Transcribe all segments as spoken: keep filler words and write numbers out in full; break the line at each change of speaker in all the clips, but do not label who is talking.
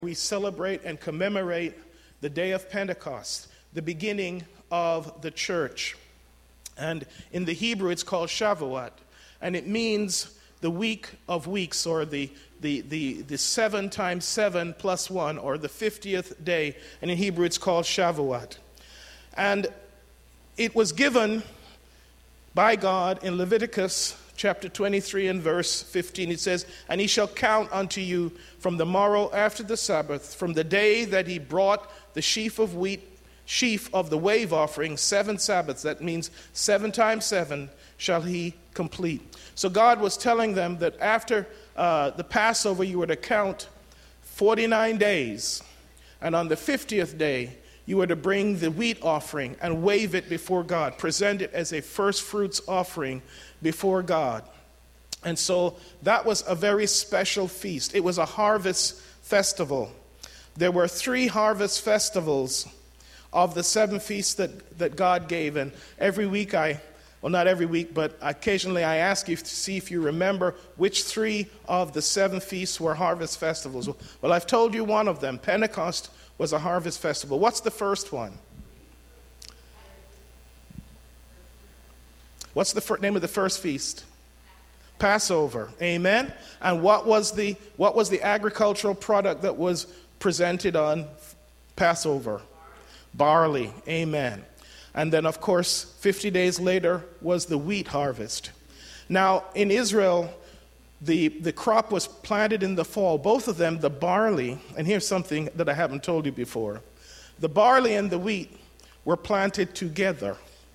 we celebrate and commemorate the day of Pentecost, the beginning of the church. And in the Hebrew, it's called Shavuot, and it means the week of weeks, or the the the, the seven times seven plus one, or the fiftieth day. And in Hebrew, it's called Shavuot. And it was given by God in Leviticus chapter twenty-three and verse fifteen. It says, "And he shall count unto you from the morrow after the Sabbath, from the day that he brought the sheaf of wheat, sheaf of the wave offering, seven Sabbaths." That means seven times seven shall he complete. So God was telling them that after uh, the Passover, you were to count forty-nine days. And on the fiftieth day, you were to bring the wheat offering and wave it before God, present it as a first fruits offering before God. And so that was a very special feast. It was a harvest festival. There were three harvest festivals of the seven feasts that, that God gave. And every week I, well, not every week, but occasionally I ask you to see if you remember which three of the seven feasts were harvest festivals. Well, I've told you one of them. Pentecost was a harvest festival. What's the first one? What's the fir- name of the first feast? Passover. Amen. And what was the what was the agricultural product that was presented on Passover? Barley. Amen. And then, of course, fifty days later was the wheat harvest. Now, in Israel, the, the crop was planted in the fall. Both of them, the barley, and here's something that I haven't told you before. The barley and the wheat were planted together.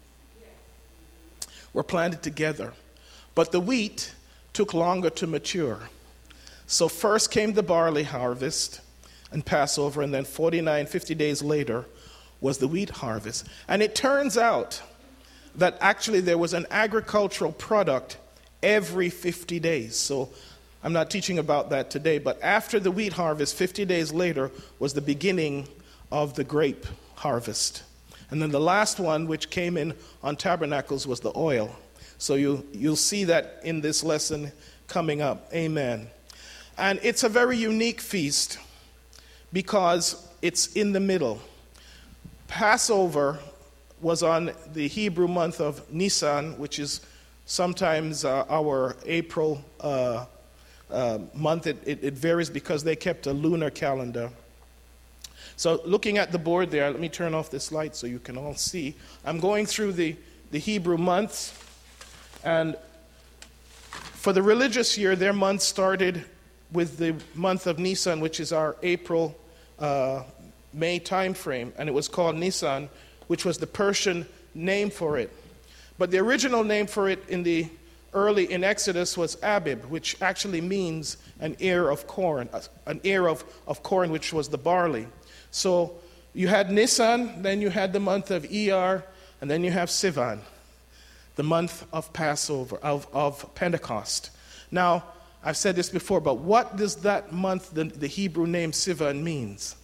Were planted together. But the wheat took longer to mature. So first came the barley harvest and Passover, and then forty-nine, fifty days later was the wheat harvest. And it turns out that actually there was an agricultural product every fifty days. So I'm not teaching about that today, but after the wheat harvest, fifty days later was the beginning of the grape harvest. And then the last one, which came in on Tabernacles, was the oil. So you, you'll see that in this lesson coming up. Amen. And it's a very unique feast because it's in the middle. Passover was on the Hebrew month of Nisan, which is sometimes uh, our April uh, uh, month. It, it, it varies because they kept a lunar calendar. So looking at the board there, let me turn off this light so you can all see. I'm going through the, the Hebrew months. And for the religious year, their month started with the month of Nisan, which is our April, uh, May time frame. And it was called Nisan, which was the Persian name for it. But the original name for it in the early in Exodus was Abib, which actually means an ear of corn, an ear of, of corn, which was the barley. So you had Nisan, then you had the month of Iyar, and then you have Sivan, the month of Passover, of, of Pentecost. Now, I've said this before, but what does that month, the, the Hebrew name Sivan, means?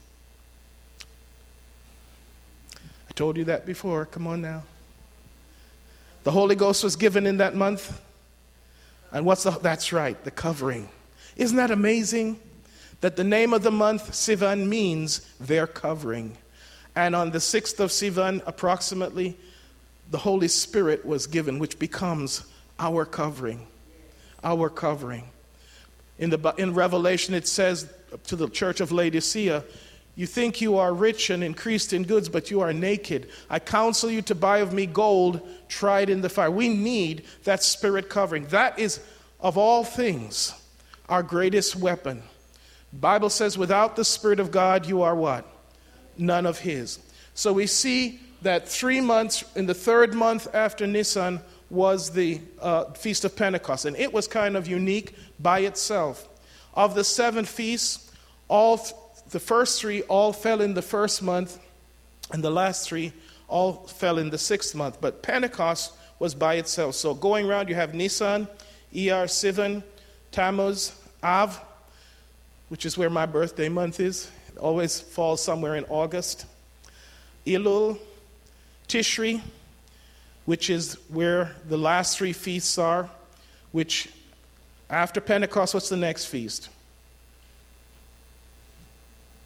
I told you that before. Come on now. The Holy Ghost was given in that month. And what's the, that's right, the covering. Isn't that amazing? That the name of the month, Sivan, means their covering. And on the sixth of Sivan, approximately, the Holy Spirit was given, which becomes our covering. Our covering. In the in Revelation, it says to the church of Laodicea, "You think you are rich and increased in goods, but you are naked. I counsel you to buy of me gold tried in the fire." We need that spirit covering. That is, of all things, our greatest weapon. The Bible says, without the Spirit of God, you are what? None of His. So we see that three months, in the third month after Nisan, was the uh, Feast of Pentecost. And it was kind of unique by itself. Of the seven feasts, all th- the first three all fell in the first month, and the last three all fell in the sixth month. But Pentecost was by itself. So going around, you have Nisan, Iyar, Sivan, Tammuz, Av, which is where my birthday month is. It always falls somewhere in August. Elul, Tishri, which is where the last three feasts are, which after Pentecost, what's the next feast?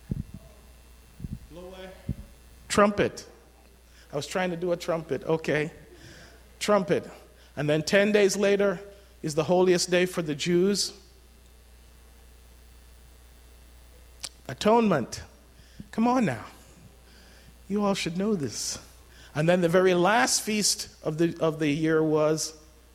way. Trumpet. I was trying to do a trumpet. Okay. Trumpet. And then ten days later is the holiest day for the Jews. Atonement. Come on now. You all should know this. And then the very last feast of the of the year was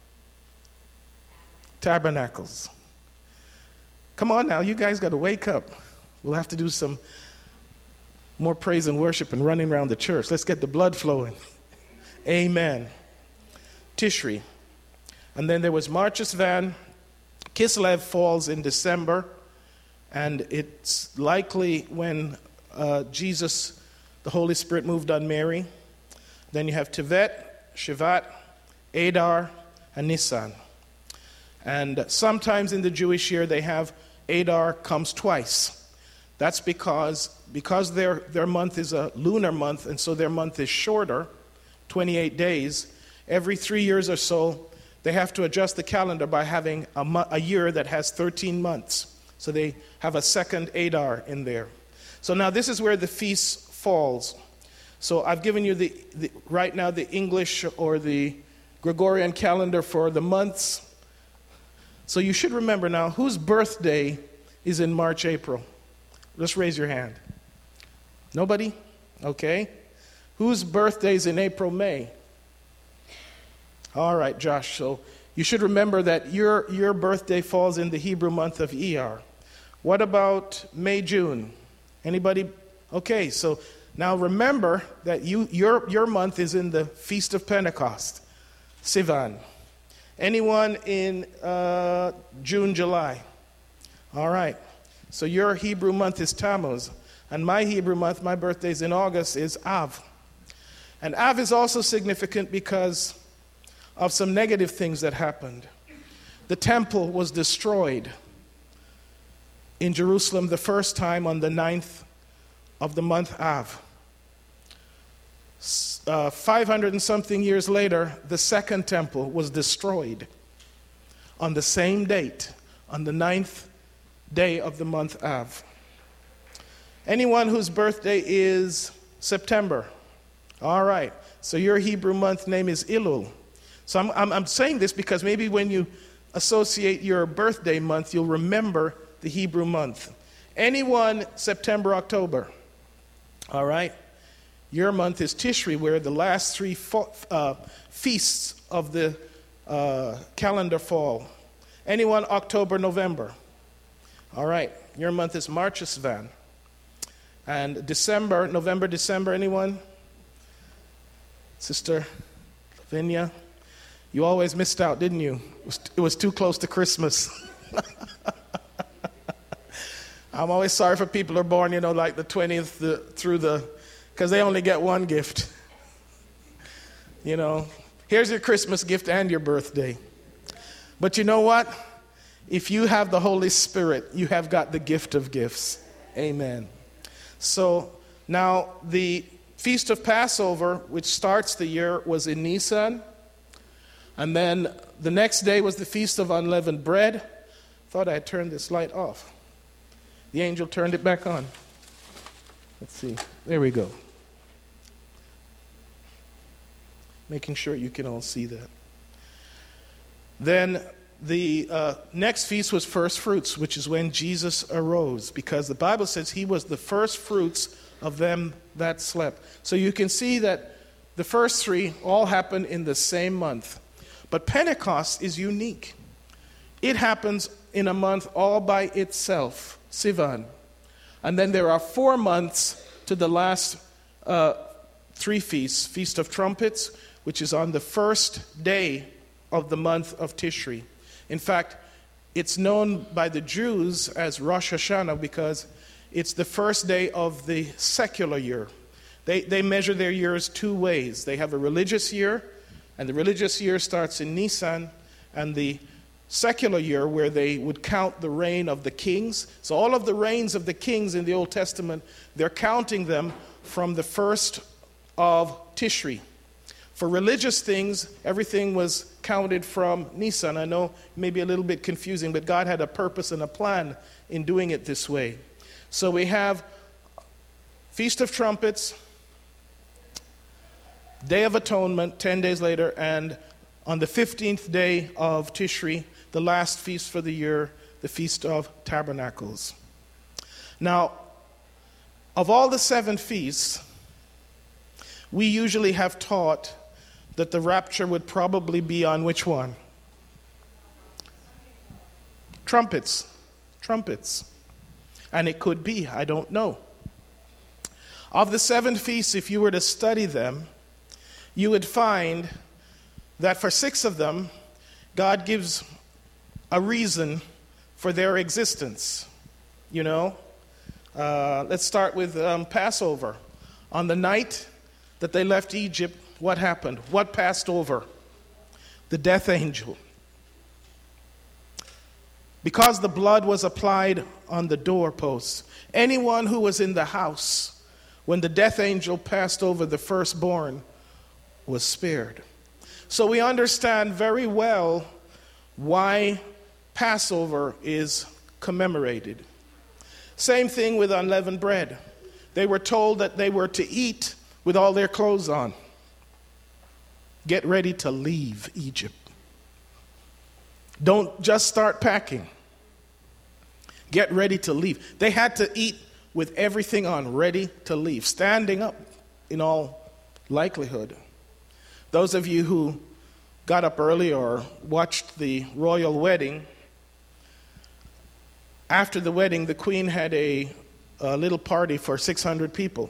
Tabernacles. Come on now, you guys got to wake up. We'll have to do some more praise and worship and running around the church. Let's get the blood flowing. Amen. Tishri. And then there was Marchus Van. Kislev falls in December. And it's likely when uh, Jesus, the Holy Spirit, moved on Mary. Then you have Tevet, Shivat, Adar, and Nisan. And sometimes in the Jewish year they have Adar comes twice. That's because because their, their month is a lunar month, and so their month is shorter, twenty-eight days. Every three years or so, they have to adjust the calendar by having a, mo- a year that has thirteen months. So they have a second Adar in there. So now this is where the feast falls. So I've given you the, the right now the English or the Gregorian calendar for the months. So you should remember now whose birthday is in March, April. Just raise your hand. Nobody? Okay. Whose birthday is in April, May? All right, Josh. So you should remember that your, your birthday falls in the Hebrew month of Iyar. What about May, June? Anybody? Okay, so now remember that you your your month is in the Feast of Pentecost, Sivan. Anyone in uh, June, July? All right. So your Hebrew month is Tammuz. And my Hebrew month, my birthday is in August, is Av. And Av is also significant because of some negative things that happened. The temple was destroyed in Jerusalem the first time on the ninth of the month Av. Uh, five hundred and something years later, the second temple was destroyed on the same date, on the ninth day of the month Av. Anyone whose birthday is September? All right. So your Hebrew month name is Elul. So I'm, I'm, I'm saying this because maybe when you associate your birthday month, you'll remember the Hebrew month. Anyone September, October? All right. Your month is Tishri, where the last three fo- uh, feasts of the uh, calendar fall. Anyone October, November? All right. Your month is Marchus Van. And December, November, December, anyone? Sister Lavinia? You always missed out, didn't you? It was, it was too close to Christmas. I'm always sorry for people who are born, you know, like the twentieth the, through the, because they only get one gift. You know, here's your Christmas gift and your birthday. But you know what? If you have the Holy Spirit, you have got the gift of gifts. Amen. So now the Feast of Passover, which starts the year, was in Nisan. And then the next day was the Feast of Unleavened Bread. Thought I had turned this light off. The angel turned it back on. Let's see. There we go. Making sure you can all see that. Then the uh, next feast was First Fruits, which is when Jesus arose, because the Bible says he was the first fruits of them that slept. So you can see that the first three all happen in the same month. But Pentecost is unique. It happens in a month all by itself, Sivan. And then there are four months to the last uh, three feasts. Feast of Trumpets, which is on the first day of the month of Tishri. In fact, it's known by the Jews as Rosh Hashanah because it's the first day of the secular year. They, they measure their years two ways. They have a religious year, and the religious year starts in Nisan, and the secular year where they would count the reign of the kings. So all of the reigns of the kings in the Old Testament, they're counting them from the first of Tishri. For religious things, everything was counted from Nisan. I know it may be a little bit confusing, but God had a purpose and a plan in doing it this way. So we have Feast of Trumpets, Day of Atonement, ten days later, and on the fifteenth day of Tishri, the last feast for the year, the Feast of Tabernacles. Now, of all the seven feasts, we usually have taught that the rapture would probably be on which one? Trumpets. Trumpets. And it could be, I don't know. Of the seven feasts, if you were to study them, you would find that for six of them, God gives a reason for their existence. You know, uh, let's start with um, Passover. On the night that they left Egypt, what happened? What passed over? The death angel. Because the blood was applied on the doorposts, anyone who was in the house when the death angel passed over the firstborn was spared. So we understand very well why Passover is commemorated. Same thing with unleavened bread. They were told that they were to eat with all their clothes on. Get ready to leave Egypt. Don't just start packing. Get ready to leave. They had to eat with everything on, ready to leave, standing up in all likelihood. Those of you who got up early or watched the royal wedding, after the wedding, the queen had a, a little party for six hundred people.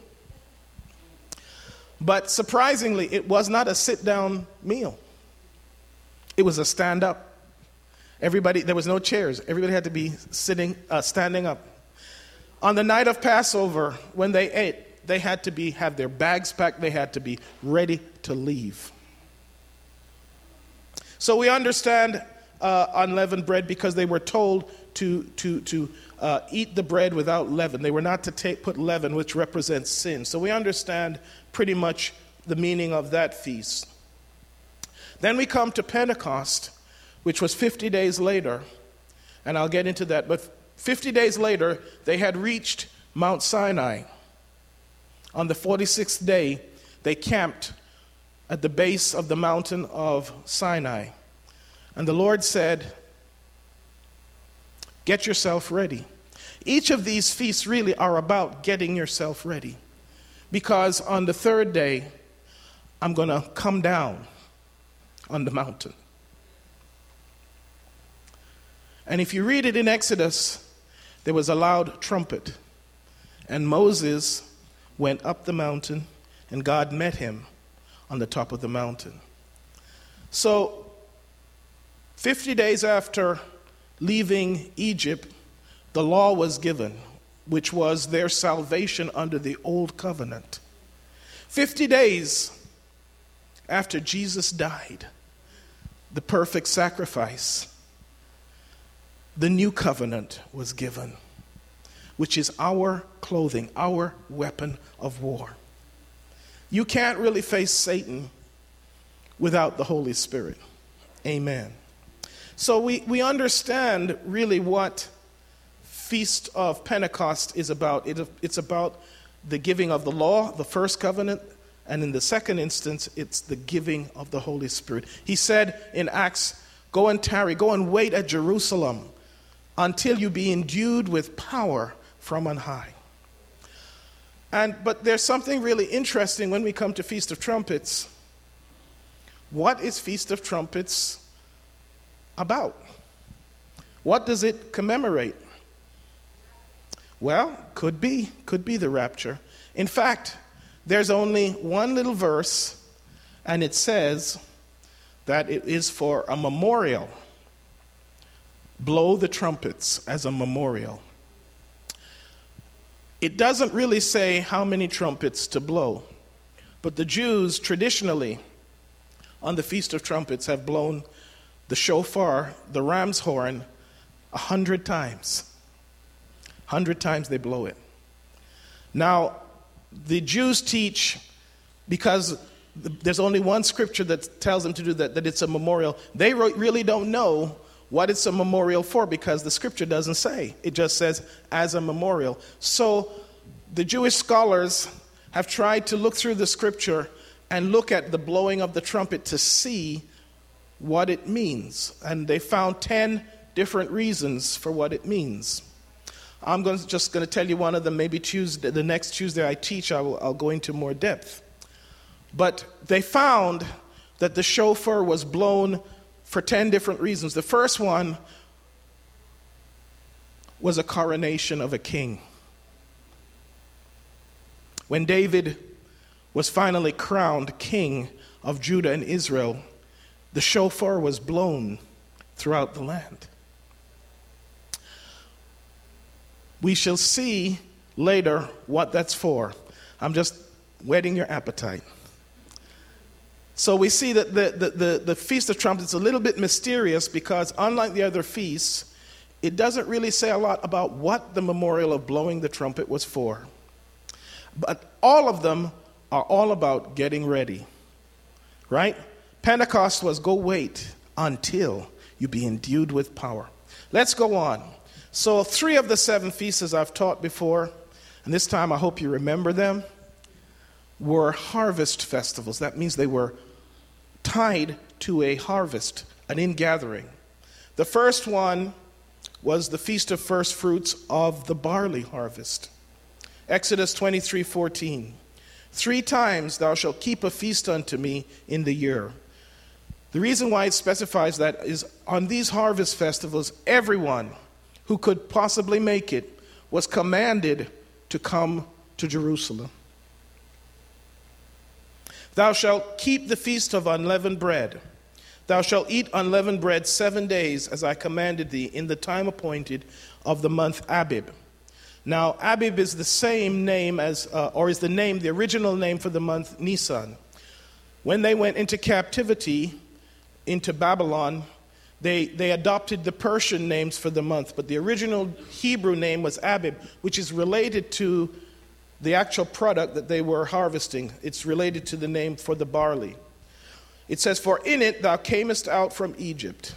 But surprisingly, it was not a sit-down meal. It was a stand-up. Everybody, there was no chairs. Everybody had to be sitting, uh, standing up. On the night of Passover, when they ate, they had to be have their bags packed. They had to be ready to leave. So we understand uh, unleavened bread because they were told to to to uh, eat the bread without leaven. They were not to take, put leaven, which represents sin. So we understand pretty much the meaning of that feast. Then we come to Pentecost, which was fifty days later, and I'll get into that. But fifty days later, they had reached Mount Sinai. On the forty-sixth day, they camped at the base of the mountain of Sinai. And the Lord said, get yourself ready. Each of these feasts really are about getting yourself ready. Because on the third day, I'm going to come down on the mountain. And if you read it in Exodus, there was a loud trumpet. And Moses went up the mountain, and God met him on the top of the mountain. So, fifty days after leaving Egypt, the law was given, which was their salvation under the old covenant. Fifty days after Jesus died, the perfect sacrifice, the new covenant was given, which is our clothing, our weapon of war. You can't really face Satan without the Holy Spirit. Amen. So we, we understand really what Feast of Pentecost is about. It, it's about the giving of the law, the first covenant, and in the second instance, it's the giving of the Holy Spirit. He said in Acts, go and tarry, go and wait at Jerusalem until you be endued with power from on high. And but there's something really interesting when we come to Feast of Trumpets. What is Feast of Trumpets about? What does it commemorate? Well, could be, could be the rapture. In fact, there's only one little verse, and it says that it is for a memorial. Blow the trumpets as a memorial. It doesn't really say how many trumpets to blow, but the Jews traditionally on the Feast of Trumpets have blown the shofar, the ram's horn, a hundred times. A hundred times they blow it. Now, the Jews teach, because there's only one scripture that tells them to do that, that it's a memorial. They really don't know what it's a memorial for because the scripture doesn't say. It just says as a memorial. So the Jewish scholars have tried to look through the scripture and look at the blowing of the trumpet to see what it means. And they found ten different reasons for what it means. I'm going to, just going to tell you one of them. Maybe Tuesday, the next Tuesday I teach, I will, I'll go into more depth. But they found that the shofar was blown for ten different reasons. The first one was a coronation of a king. When David was finally crowned king of Judah and Israel, the shofar was blown throughout the land. We shall see later what that's for. I'm just whetting your appetite. So we see that the, the, the, the Feast of Trumpets is a little bit mysterious because unlike the other feasts, it doesn't really say a lot about what the memorial of blowing the trumpet was for. But all of them are all about getting ready, right? Pentecost was go wait until you be endued with power. Let's go on. So three of the seven feasts, as I've taught before, and this time I hope you remember them, were harvest festivals. That means they were tied to a harvest, an ingathering. The first one was the Feast of First Fruits of the barley harvest. Exodus twenty-three fourteen. Three times thou shalt keep a feast unto me in the year. The reason why it specifies that is on these harvest festivals, everyone who could possibly make it was commanded to come to Jerusalem. Thou shalt keep the feast of unleavened bread. Thou shalt eat unleavened bread seven days, as I commanded thee, in the time appointed of the month Abib. Now, Abib is the same name as, uh, or is the name, the original name for the month Nisan. When they went into captivity, into Babylon, they, they adopted the Persian names for the month, but the original Hebrew name was Abib, which is related to the actual product that they were harvesting. It's related to the name for the barley. It says, for in it thou camest out from Egypt.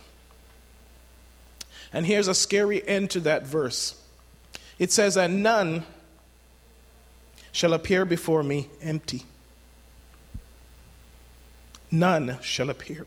And here's a scary end to that verse. It says, and none shall appear before me empty. None shall appear.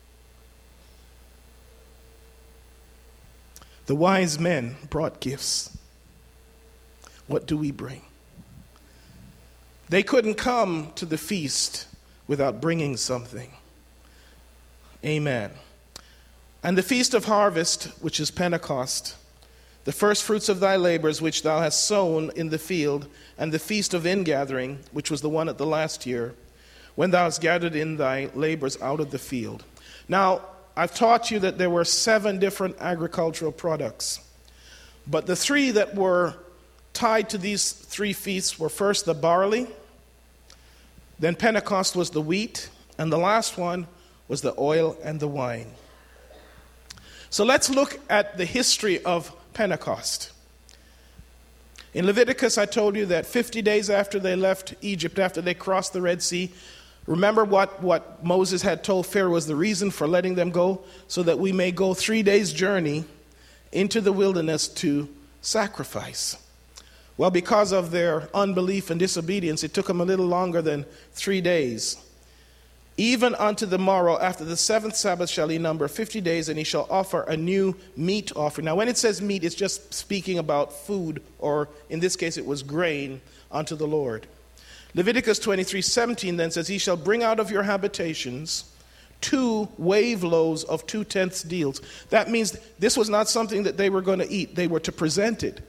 The wise men brought gifts. What do we bring? They couldn't come to the feast without bringing something. Amen. And the Feast of Harvest, which is Pentecost, the first fruits of thy labors which thou hast sown in the field, and the Feast of Ingathering, which was the one at the last year, when thou hast gathered in thy labors out of the field. Now, I've taught you that there were seven different agricultural products, but the three that were tied to these three feasts were first the barley, then Pentecost was the wheat, and the last one was the oil and the wine. So let's look at the history of Pentecost. In Leviticus, I told you that fifty days after they left Egypt, after they crossed the Red Sea, remember what, what Moses had told Pharaoh was the reason for letting them go? So that we may go three days' journey into the wilderness to sacrifice. Well, because of their unbelief and disobedience, it took them a little longer than three days. Even unto the morrow, after the seventh Sabbath, shall he number fifty days, and he shall offer a new meat offering. Now, when it says meat, it's just speaking about food, or in this case, it was grain, unto the Lord. Leviticus twenty-three seventeen then says, he shall bring out of your habitations two wave loaves of two-tenths deals. That means this was not something that they were going to eat. They were to present it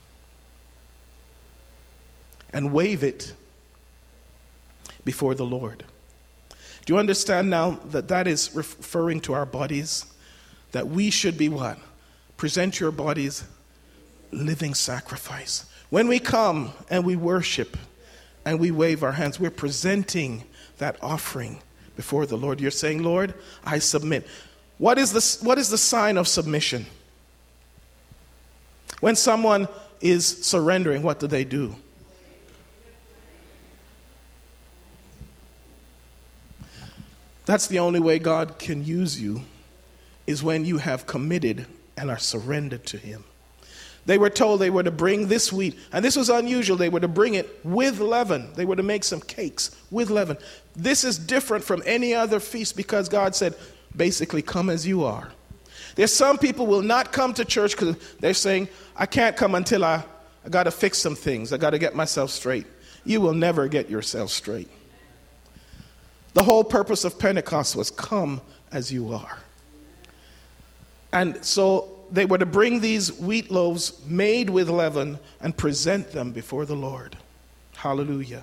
and wave it before the Lord. Do you understand now that that is referring to our bodies? That we should be what? Present your bodies living sacrifice. When we come and we worship and we wave our hands, we're presenting that offering before the Lord. You're saying, Lord, I submit. What is the, what is the sign of submission? When someone is surrendering, what do they do? That's the only way God can use you, is when you have committed and are surrendered to him. They were told they were to bring this wheat, and this was unusual. They were to bring it with leaven. They were to make some cakes with leaven. This is different from any other feast because God said, basically, come as you are. There's some people will not come to church because they're saying, I can't come until I, I got to fix some things. I got to get myself straight. You will never get yourself straight. The whole purpose of Pentecost was come as you are. And so they were to bring these wheat loaves made with leaven and present them before the Lord. Hallelujah.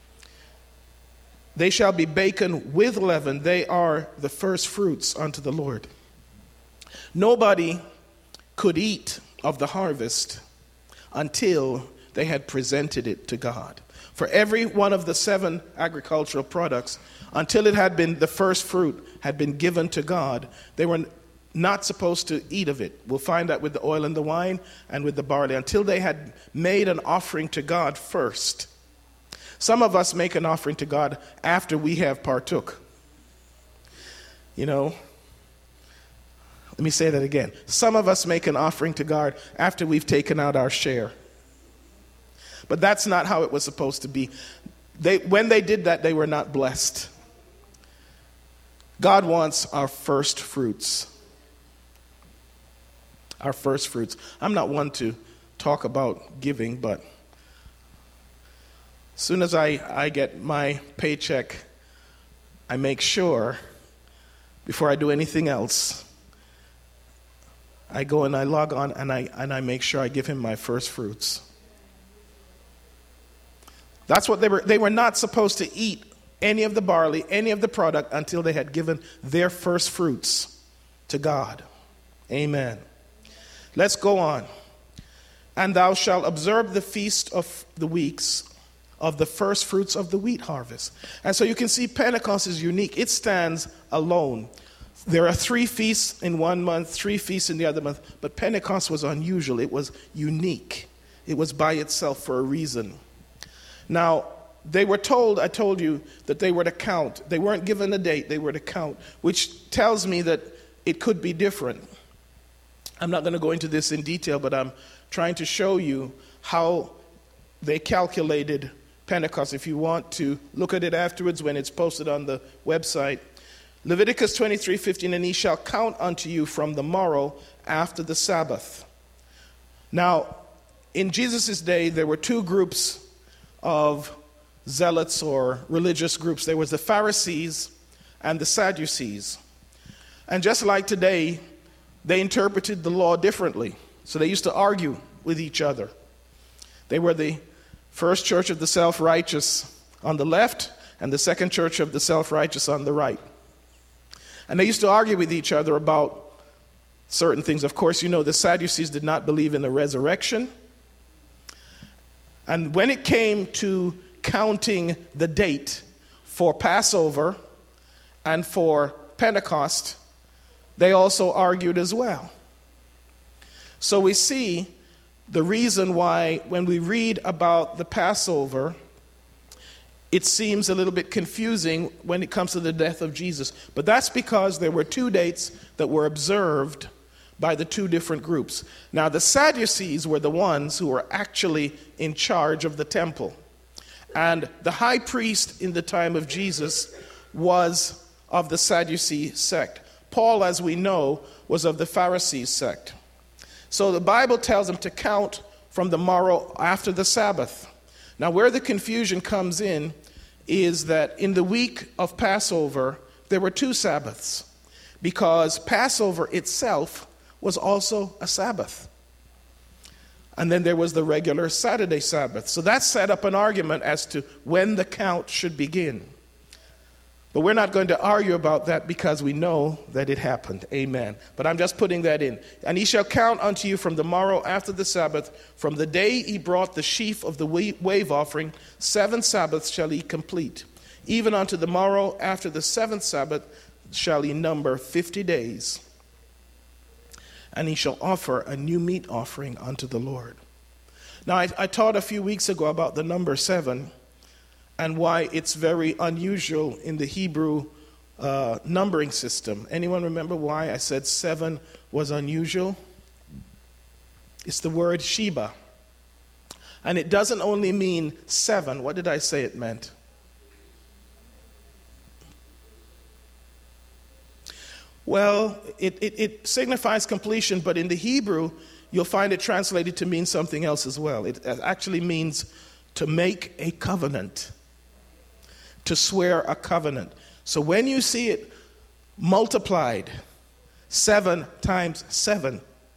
They shall be baken with leaven. They are the first fruits unto the Lord. Nobody could eat of the harvest until they had presented it to God. For every one of the seven agricultural products, until it had been the first fruit, had been given to God, they were not supposed to eat of it. We'll find that with the oil and the wine and with the barley, until they had made an offering to God first. Some of us make an offering to God after we have partook. You know, let me say that again. Some of us make an offering to God after we've taken out our share. But that's not how it was supposed to be. They, when they did that, they were not blessed. God wants our first fruits. Our first fruits. I'm not one to talk about giving, but as soon as I, I get my paycheck, I make sure, before I do anything else, I go and I log on and I and I make sure I give him my first fruits. That's what they were. They were not supposed to eat any of the barley, any of the product, until they had given their first fruits to God. Amen. Let's go on. And thou shalt observe the feast of the weeks of the first fruits of the wheat harvest. And so you can see Pentecost is unique. It stands alone. There are three feasts in one month, three feasts in the other month, but Pentecost was unusual. It was unique. It was by itself for a reason. Now, they were told, I told you, that they were to count. They weren't given a date, they were to count, which tells me that it could be different. I'm not going to go into this in detail, but I'm trying to show you how they calculated Pentecost. If you want to look at it afterwards when it's posted on the website. Leviticus twenty-three fifteen, and he shall count unto you from the morrow after the Sabbath. Now, in Jesus' day, there were two groups of zealots or religious groups. There was the Pharisees and the Sadducees. And just like today, they interpreted the law differently. So they used to argue with each other. They were the first church of the self-righteous on the left and the second church of the self-righteous on the right. And they used to argue with each other about certain things. Of course, you know, the Sadducees did not believe in the resurrection. And when it came to counting the date for Passover and for Pentecost, they also argued as well. So we see the reason why when we read about the Passover, it seems a little bit confusing when it comes to the death of Jesus. But that's because there were two dates that were observed by the two different groups. Now, the Sadducees were the ones who were actually in charge of the temple. And the high priest in the time of Jesus was of the Sadducee sect. Paul, as we know, was of the Pharisees sect. So the Bible tells them to count from the morrow after the Sabbath. Now, where the confusion comes in is that in the week of Passover, there were two Sabbaths, because Passover itself was also a Sabbath. And then there was the regular Saturday Sabbath. So that set up an argument as to when the count should begin. But we're not going to argue about that because we know that it happened. Amen. But I'm just putting that in. And he shall count unto you from the morrow after the Sabbath, from the day he brought the sheaf of the wave offering, seven Sabbaths shall he complete. Even unto the morrow after the seventh Sabbath shall he number fifty days. And he shall offer a new meat offering unto the Lord. Now, I, I taught a few weeks ago about the number seven, and why it's very unusual in the Hebrew uh, numbering system. Anyone remember why I said seven was unusual? It's the word Sheba. And it doesn't only mean seven. What did I say it meant? Well, it, it, it signifies completion, but in the Hebrew, you'll find it translated to mean something else as well. It actually means to make a covenant, to swear a covenant. So when you see it multiplied, seven times seven,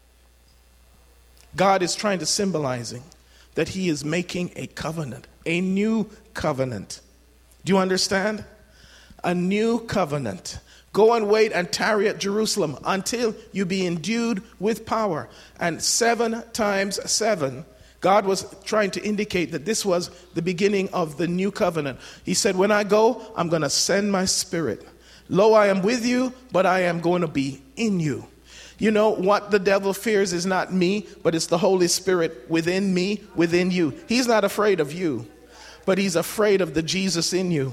God is trying to symbolizing that he is making a covenant, a new covenant. Do you understand? A new covenant. Go and wait and tarry at Jerusalem until you be endued with power. And seven times seven, God was trying to indicate that this was the beginning of the new covenant. He said, when I go, I'm going to send my spirit. Lo, I am with you, but I am going to be in you. You know, what the devil fears is not me, but it's the Holy Spirit within me, within you. He's not afraid of you, but he's afraid of the Jesus in you.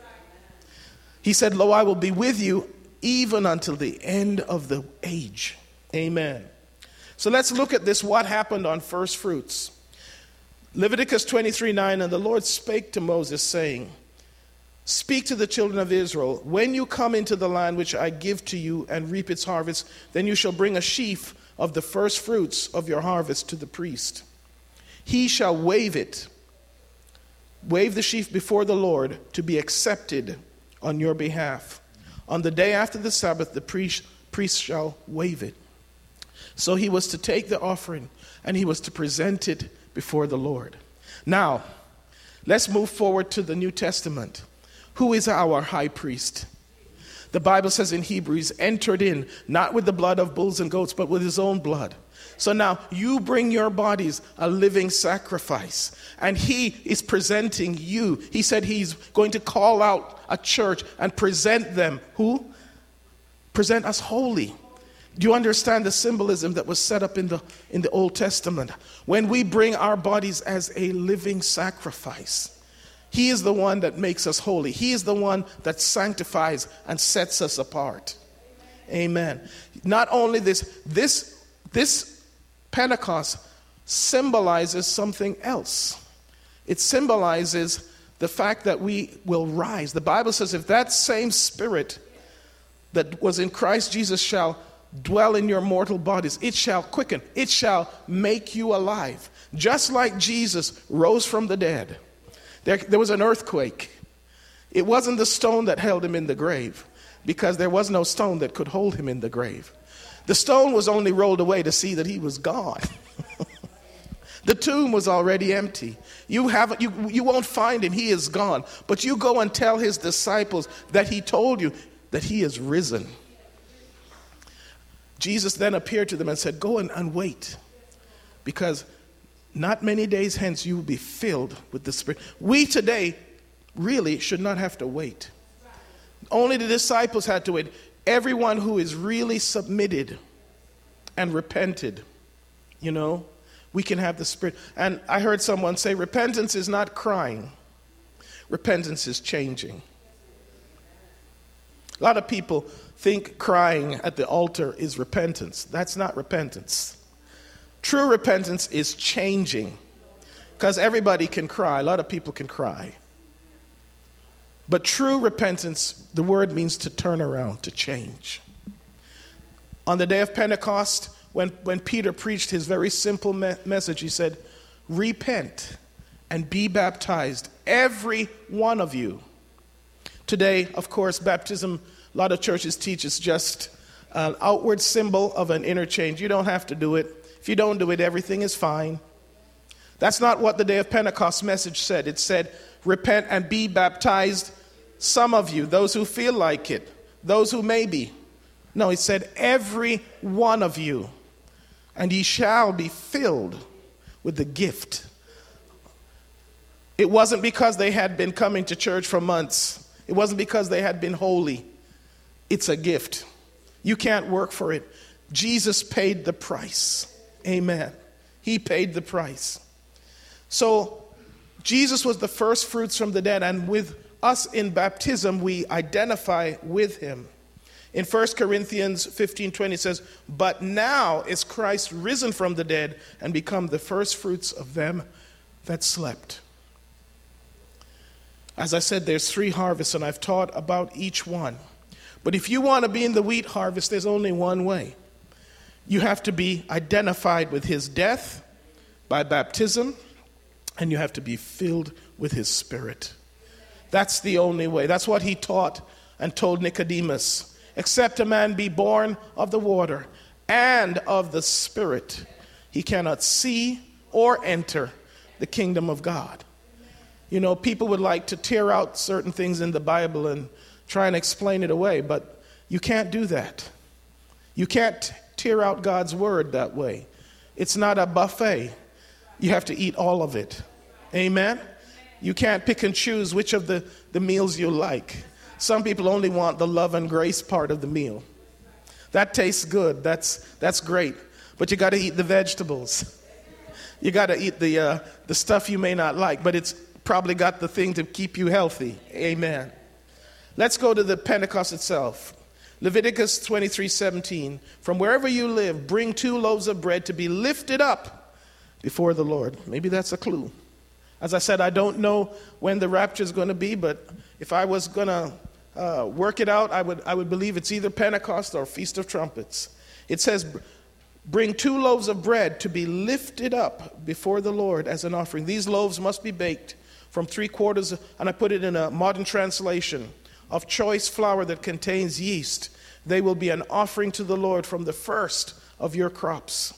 He said, lo, I will be with you even until the end of the age. Amen. So let's look at this, what happened on first fruits. Leviticus twenty-three nine, and the Lord spake to Moses, saying, speak to the children of Israel, when you come into the land which I give to you and reap its harvest, then you shall bring a sheaf of the first fruits of your harvest to the priest. He shall wave it, wave the sheaf before the Lord to be accepted on your behalf. On the day after the Sabbath, the priest, priest shall wave it. So he was to take the offering and he was to present it before the Lord. Now, let's move forward to the New Testament. Who is our high priest? The Bible says in Hebrews, entered in, not with the blood of bulls and goats, but with his own blood. So now you bring your bodies a living sacrifice. And he is presenting you. He said he's going to call out a church and present them. Who? Present us holy. Do you understand the symbolism that was set up in the, in the Old Testament? When we bring our bodies as a living sacrifice, he is the one that makes us holy. He is the one that sanctifies and sets us apart. Amen. Not only this, this, this Pentecost symbolizes something else. It symbolizes the fact that we will rise. The Bible says if that same spirit that was in Christ Jesus shall dwell in your mortal bodies, it shall quicken, it shall make you alive. Just like Jesus rose from the dead. There, there was an earthquake. It wasn't the stone that held him in the grave, because there was no stone that could hold him in the grave. The stone was only rolled away to see that he was gone. The tomb was already empty. You haven't, you, you won't find him. He is gone. But you go and tell his disciples that he told you that he is risen. Jesus then appeared to them and said, go and, and wait, because not many days hence you will be filled with the Spirit. We today really should not have to wait. Only the disciples had to wait. Everyone who is really submitted and repented, you know, we can have the Spirit. And I heard someone say, repentance is not crying. Repentance is changing. A lot of people think crying at the altar is repentance. That's not repentance. True repentance is changing, because everybody can cry. A lot of people can cry. But true repentance, the word means to turn around, to change. On the day of Pentecost, when, when Peter preached his very simple me- message, he said, repent and be baptized, every one of you. Today, of course, baptism, a lot of churches teach it's just an outward symbol of an inner change. You don't have to do it. If you don't do it, everything is fine. That's not what the day of Pentecost message said. It said, repent and be baptized, some of you, those who feel like it, those who may be. No, it said, every one of you, and ye shall be filled with the gift. It wasn't because they had been coming to church for months. It wasn't because they had been holy. It's a gift. You can't work for it. Jesus paid the price. Amen. He paid the price. So Jesus was the first fruits from the dead, and with us in baptism, we identify with him. In First Corinthians fifteen twenty it says, but now is Christ risen from the dead and become the first fruits of them that slept. As I said, there's three harvests, and I've taught about each one. But if you want to be in the wheat harvest, there's only one way. You have to be identified with his death by baptism, and you have to be filled with his Spirit. That's the only way. That's what he taught and told Nicodemus. Except a man be born of the water and of the Spirit, he cannot see or enter the kingdom of God. You know, people would like to tear out certain things in the Bible and try and explain it away, but you can't do that. You can't tear out God's word that way. It's not a buffet. You have to eat all of it. Amen? You can't pick and choose which of the, the meals you like. Some people only want the love and grace part of the meal. That tastes good. That's that's great. But you got to eat the vegetables. You got to eat the uh, the stuff you may not like, but it's probably got the thing to keep you healthy. Amen. Let's go to the Pentecost itself. Leviticus twenty-three seventeen. From wherever you live, bring two loaves of bread to be lifted up before the Lord. Maybe that's a clue. As I said, I don't know when the rapture is going to be, but if I was going to uh, work it out, I would I would believe it's either Pentecost or Feast of Trumpets. It says, bring two loaves of bread to be lifted up before the Lord as an offering. These loaves must be baked from three quarters, and I put it in a modern translation, of choice flour that contains yeast. They will be an offering to the Lord from the first of your crops.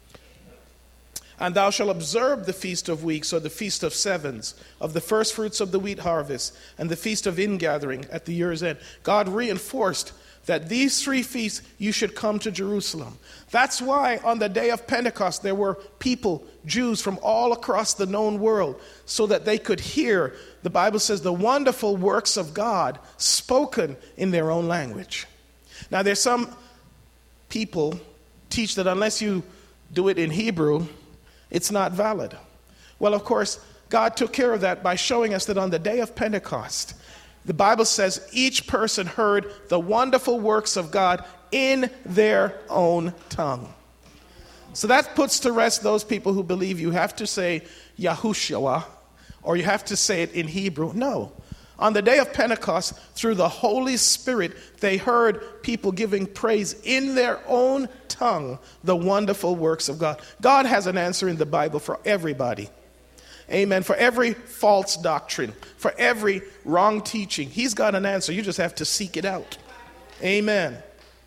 And thou shalt observe the feast of weeks, or the feast of sevens, of the first fruits of the wheat harvest, and the feast of ingathering at the year's end. God reinforced that these three feasts you should come to Jerusalem. That's why on the day of Pentecost there were people, Jews from all across the known world, so that they could hear, the Bible says, the wonderful works of God spoken in their own language. Now there's some people teach that unless you do it in Hebrew, it's not valid. Well, of course, God took care of that by showing us that on the day of Pentecost, the Bible says each person heard the wonderful works of God in their own tongue. So that puts to rest those people who believe you have to say Yahushua or you have to say it in Hebrew. No. On the day of Pentecost, through the Holy Spirit, they heard people giving praise in their own tongue, the wonderful works of God. God has an answer in the Bible for everybody. Amen. For every false doctrine, for every wrong teaching, he's got an answer. You just have to seek it out. Amen.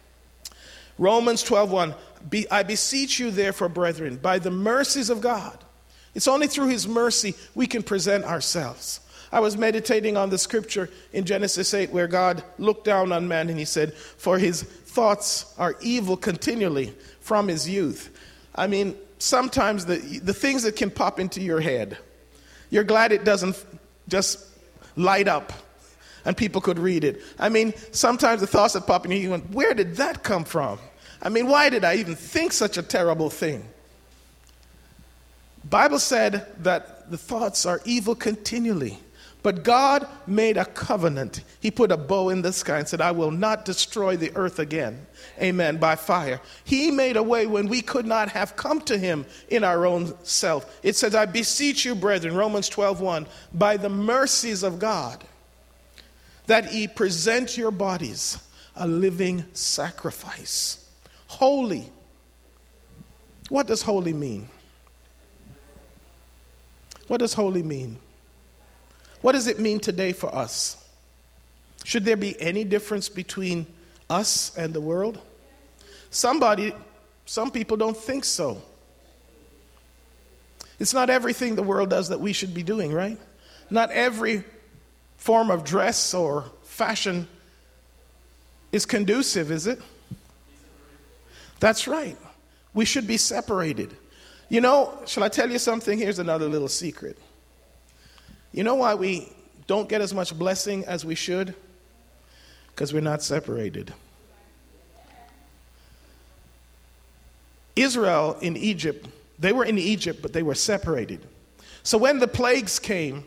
Romans twelve one. Be, I beseech you therefore, brethren, by the mercies of God. It's only through his mercy we can present ourselves. I was meditating on the scripture in Genesis eight where God looked down on man and he said, for his thoughts are evil continually from his youth. I mean, sometimes the, the things that can pop into your head, you're glad it doesn't just light up and people could read it. I mean, sometimes the thoughts that pop in you, you went, where did that come from? I mean, why did I even think such a terrible thing? Bible said that the thoughts are evil continually. But God made a covenant. He put a bow in the sky and said, I will not destroy the earth again. Amen. By fire. He made a way when we could not have come to him in our own self. It says, I beseech you, brethren, Romans twelve one, by the mercies of God, that ye present your bodies a living sacrifice. Holy. What does holy mean? What does holy mean? What does it mean today for us? Should there be any difference between us and the world? Somebody, some people don't think so. It's not everything the world does that we should be doing, right? Not every form of dress or fashion is conducive, is it? That's right. We should be separated. You know, shall I tell you something? Here's another little secret. You know why we don't get as much blessing as we should? Because we're not separated. Israel in Egypt, they were in Egypt, but they were separated. So when the plagues came,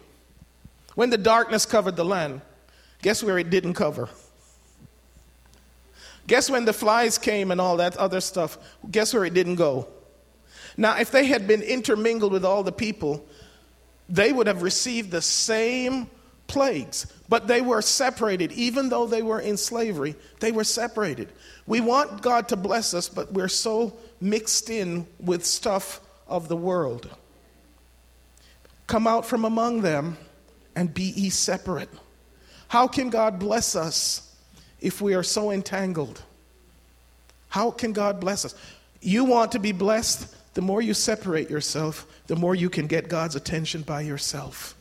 when the darkness covered the land, guess where it didn't cover? Guess when the flies came and all that other stuff, guess where it didn't go? Now, if they had been intermingled with all the people, they would have received the same plagues, but they were separated. Even though they were in slavery, they were separated. We want God to bless us, but we're so mixed in with stuff of the world. Come out from among them and be ye separate. How can God bless us if we are so entangled? How can God bless us? You want to be blessed? The more you separate yourself, the more you can get God's attention by yourself.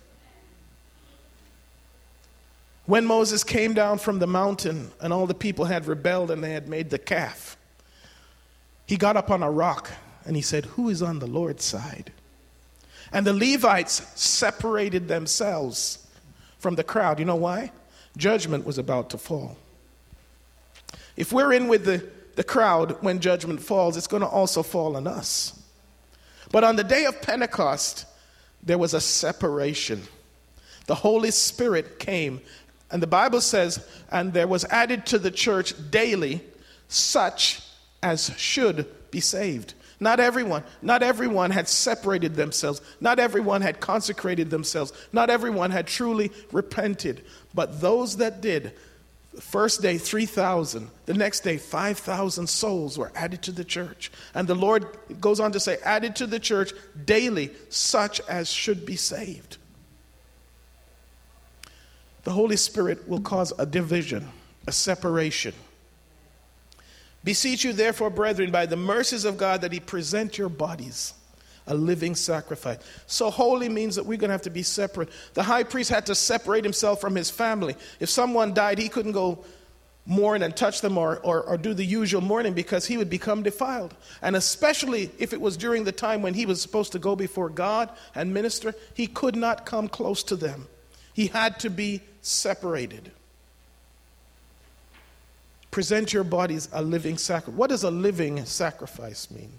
When Moses came down from the mountain and all the people had rebelled and they had made the calf, he got up on a rock and he said, "Who is on the Lord's side?" And the Levites separated themselves from the crowd. You know why? Judgment was about to fall. If we're in with the, the crowd when judgment falls, it's going to also fall on us. But on the day of Pentecost, there was a separation. The Holy Spirit came. And the Bible says, and there was added to the church daily such as should be saved. Not everyone. Not everyone had separated themselves. Not everyone had consecrated themselves. Not everyone had truly repented. But those that did, the first day, three thousand. The next day, five thousand souls were added to the church. And the Lord goes on to say, added to the church daily, such as should be saved. The Holy Spirit will cause a division, a separation. Beseech you, therefore, brethren, by the mercies of God, that he present your bodies a living sacrifice. So holy means that we're going to have to be separate. The high priest had to separate himself from his family. If someone died, he couldn't go mourn and touch them or, or, or do the usual mourning because he would become defiled. And especially if it was during the time when he was supposed to go before God and minister, he could not come close to them. He had to be separated. Present your bodies a living sacrifice. What does a living sacrifice mean?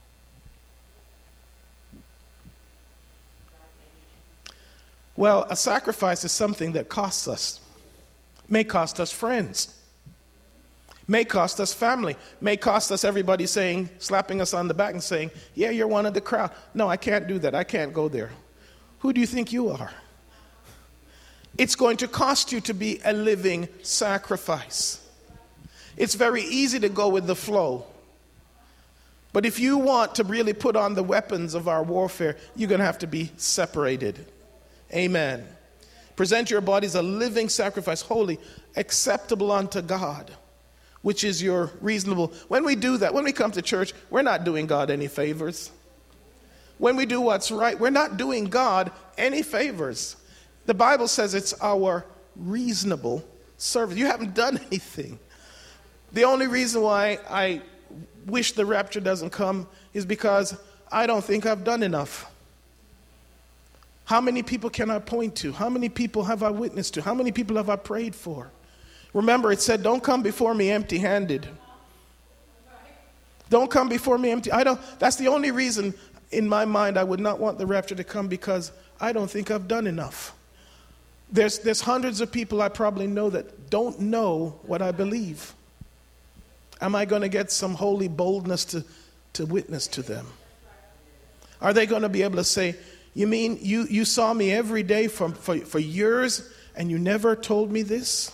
Well, a sacrifice is something that costs us. May cost us friends. May cost us family. May cost us everybody saying, slapping us on the back and saying, yeah, you're one of the crowd. No, I can't do that. I can't go there. Who do you think you are? It's going to cost you to be a living sacrifice. It's very easy to go with the flow. But if you want to really put on the weapons of our warfare, you're going to have to be separated. Amen. Present your bodies a living sacrifice, holy, acceptable unto God, which is your reasonable. When we do that, when we come to church, we're not doing God any favors. When we do what's right, we're not doing God any favors. The Bible says it's our reasonable service. You haven't done anything. The only reason why I wish the rapture doesn't come is because I don't think I've done enough. How many people can I point to? How many people have I witnessed to? How many people have I prayed for? Remember, it said, don't come before me empty-handed. Don't come before me empty. I don't. That's the only reason in my mind I would not want the rapture to come, because I don't think I've done enough. There's, there's hundreds of people I probably know that don't know what I believe. Am I going to get some holy boldness to, to witness to them? Are they going to be able to say, you mean you, you saw me every day for, for, for years and you never told me this?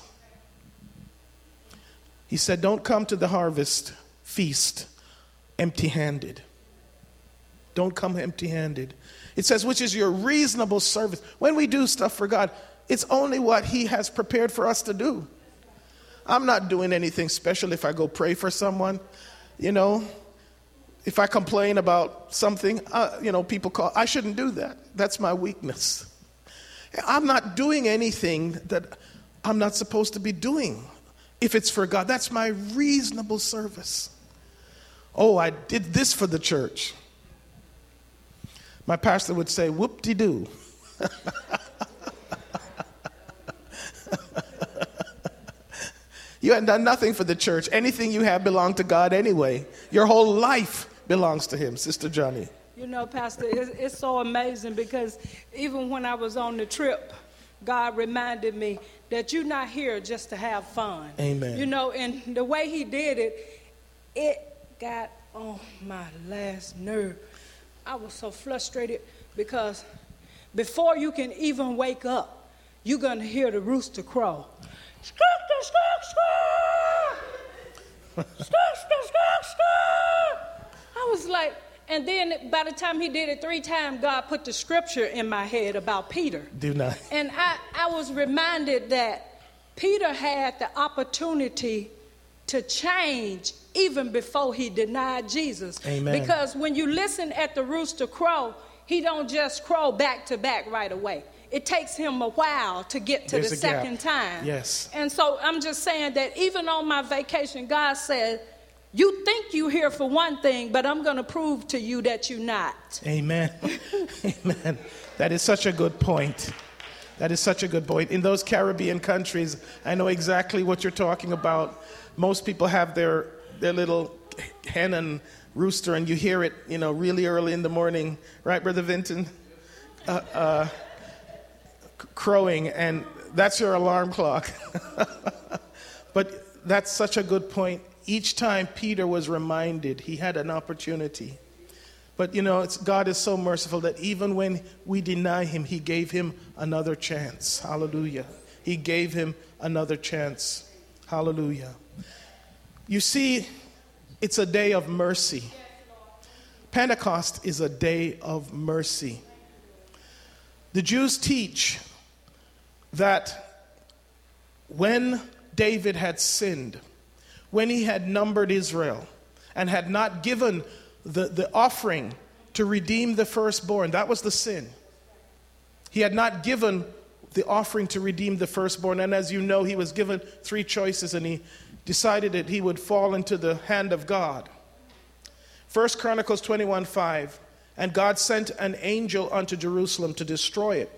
He said, don't come to the harvest feast empty-handed. Don't come empty-handed. It says, which is your reasonable service. When we do stuff for God, it's only what he has prepared for us to do. I'm not doing anything special if I go pray for someone. You know, if I complain about something, uh, you know, people call, I shouldn't do that. That's my weakness. I'm not doing anything that I'm not supposed to be doing. If it's for God, that's my reasonable service. Oh, I did this for the church. My pastor would say, whoop-de-doo. You haven't done nothing for the church. Anything you have belonged to God anyway. Your whole life belongs to him, Sister Johnny.
You know, Pastor, it's, it's so amazing because even when I was on the trip God reminded me that you're not here just to have fun.
Amen.
You know, and the way he did it, it got on my last nerve. I was so frustrated because before you can even wake up, you're going to hear the rooster crow. Skunk, skunk, skunk! Skunk, skunk, skunk, skunk! I was like, and then by the time he did it three times, God put the scripture in my head about Peter.
Do not.
And I, I was reminded that Peter had the opportunity to change even before he denied Jesus.
Amen.
Because when you listen at the rooster crow, he don't just crow back to back right away. It takes him a while to get to
There's
the
a gap.
second time.
Yes.
And so I'm just saying that even on my vacation, God said, you think you're here for one thing, but I'm going to prove to you that you're not.
Amen. Amen. That is such a good point. That is such a good point. In those Caribbean countries, I know exactly what you're talking about. Most people have their, their little hen and rooster, and you hear it, you know, really early in the morning. Right, Brother Vinton? Uh, uh, crowing, and that's your alarm clock. But that's such a good point. Each time Peter was reminded, he had an opportunity. But you know, it's, God is so merciful that even when we deny him, he gave him another chance. Hallelujah. He gave him another chance. Hallelujah. You see, it's a day of mercy. Pentecost is a day of mercy. The Jews teach that when David had sinned, when he had numbered Israel and had not given the, the offering to redeem the firstborn, that was the sin. He had not given the offering to redeem the firstborn. And as you know, he was given three choices, and he decided that he would fall into the hand of God. First Chronicles twenty-one five, and God sent an angel unto Jerusalem to destroy it.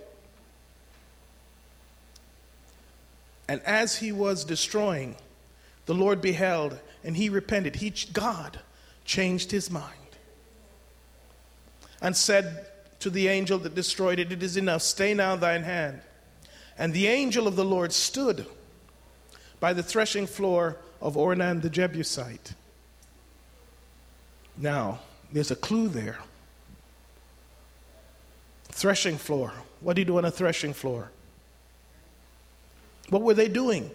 And as he was destroying, the Lord beheld, and he repented. He, God changed his mind and said to the angel that destroyed it, it is enough, stay now thine hand. And the angel of the Lord stood by the threshing floor of Ornan the Jebusite. Now, there's a clue there. Threshing floor. What do you do on a threshing floor? What were they doing?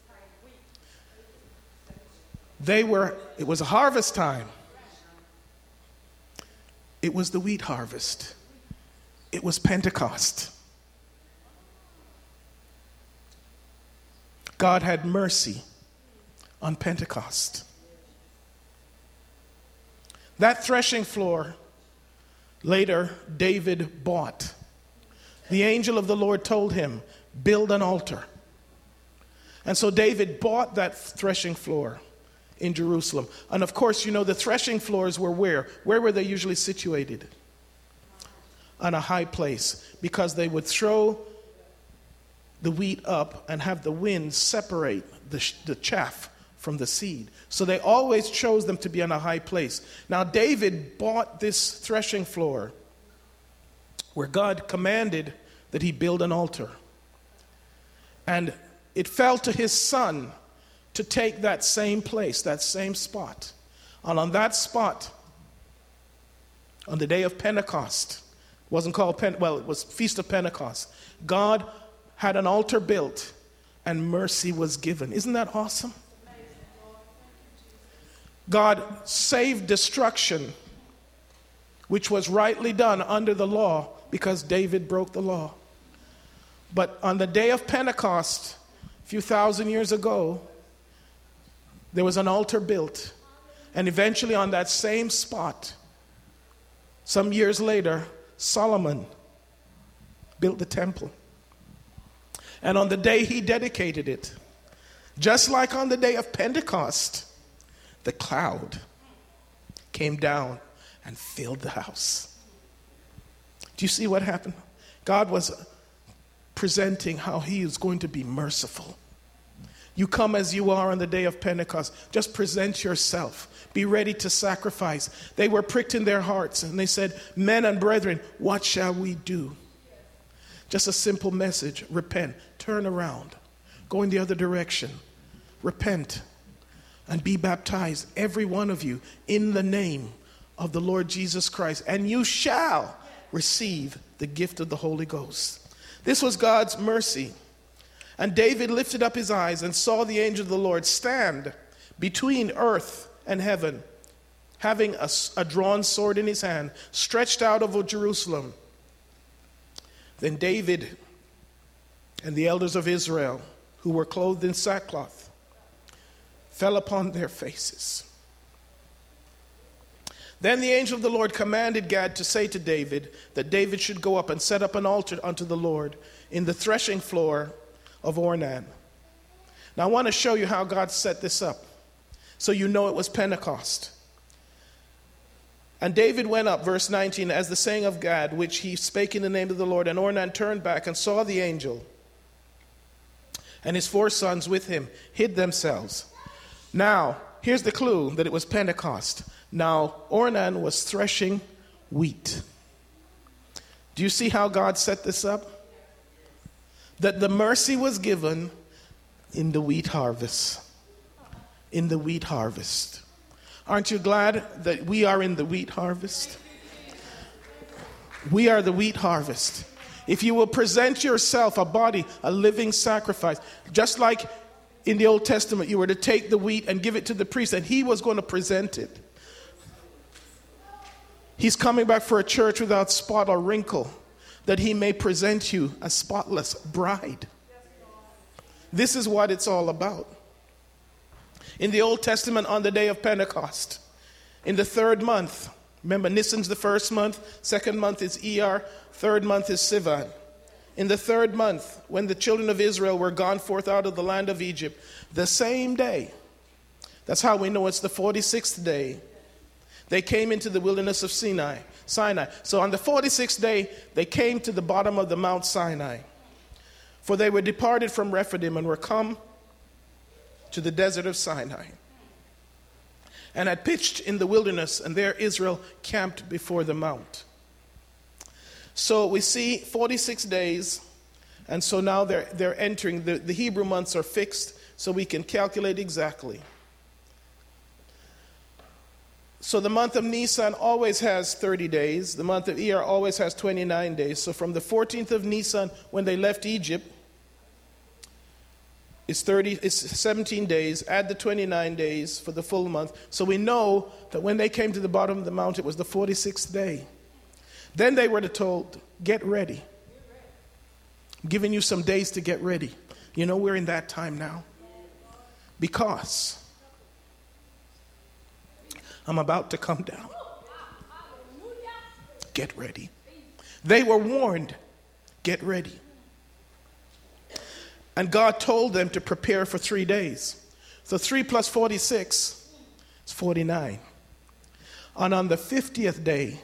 They were, it was a harvest time. It was the wheat harvest. It was Pentecost. God had mercy on Pentecost. That threshing floor, later David bought. The angel of the Lord told him, build an altar. And so David bought that threshing floor in Jerusalem. And of course, you know, the threshing floors were where? Where were they usually situated? On a high place, because they would throw the wheat up and have the wind separate the, the chaff from the seed. So they always chose them to be on a high place. Now, David bought this threshing floor where God commanded that he build an altar. And it fell to his son to take that same place, that same spot. And on that spot, on the day of Pentecost, it wasn't called Pen, well, it was Feast of Pentecost, God had an altar built and mercy was given. Isn't that awesome? God saved destruction, which was rightly done under the law because David broke the law. But on the day of Pentecost, a few thousand years ago, there was an altar built. And eventually on that same spot, some years later, Solomon built the temple. And on the day he dedicated it, just like on the day of Pentecost, the cloud came down and filled the house. Do you see what happened? God was presenting how he is going to be merciful. You come as you are on the day of Pentecost. Just present yourself. Be ready to sacrifice. They were pricked in their hearts and they said, men and brethren, what shall we do? Just a simple message. Repent. Turn around. Go in the other direction. Repent. And be baptized, every one of you, in the name of the Lord Jesus Christ. And you shall receive the gift of the Holy Ghost. This was God's mercy. And David lifted up his eyes and saw the angel of the Lord stand between earth and heaven, having a, a drawn sword in his hand, stretched out over Jerusalem. Then David and the elders of Israel, who were clothed in sackcloth, fell upon their faces. Then the angel of the Lord commanded Gad to say to David that David should go up and set up an altar unto the Lord in the threshing floor of Ornan. Now I want to show you how God set this up, so you know it was Pentecost. And David went up, verse nineteen, as the saying of Gad, which he spake in the name of the Lord. And Ornan turned back and saw the angel, and his four sons with him hid themselves. Now, here's the clue that it was Pentecost. Now, Ornan was threshing wheat. Do you see how God set this up? That the mercy was given in the wheat harvest. In the wheat harvest. Aren't you glad that we are in the wheat harvest? We are the wheat harvest. If you will present yourself a body, a living sacrifice, just like in the Old Testament, you were to take the wheat and give it to the priest, and he was going to present it. He's coming back for a church without spot or wrinkle, that he may present you a spotless bride. This is what it's all about. In the Old Testament, on the day of Pentecost, in the third month, remember Nisan's the first month, second month is Iyar, third month is Sivan. In the third month, when the children of Israel were gone forth out of the land of Egypt, the same day, that's how we know it's the forty-sixth day, they came into the wilderness of Sinai. Sinai. So on the forty-sixth day, they came to the bottom of the Mount Sinai. For they were departed from Rephidim and were come to the desert of Sinai, and had pitched in the wilderness, and there Israel camped before the mount. So we see forty-six days, and so now they're, they're entering, the, the Hebrew months are fixed, so we can calculate exactly. So the month of Nisan always has thirty days. The month of Iyar always has twenty-nine days. So from the fourteenth of Nisan, when they left Egypt, it's thirty. It's seventeen days. Add the twenty-nine days for the full month. So we know that when they came to the bottom of the mount, it was the forty-sixth day. Then they were told, "Get ready. I'm giving you some days to get ready." You know, we're in that time now, because I'm about to come down. Get ready. They were warned, get ready. And God told them to prepare for three days. So three plus forty-six is forty-nine. And on the fiftieth day,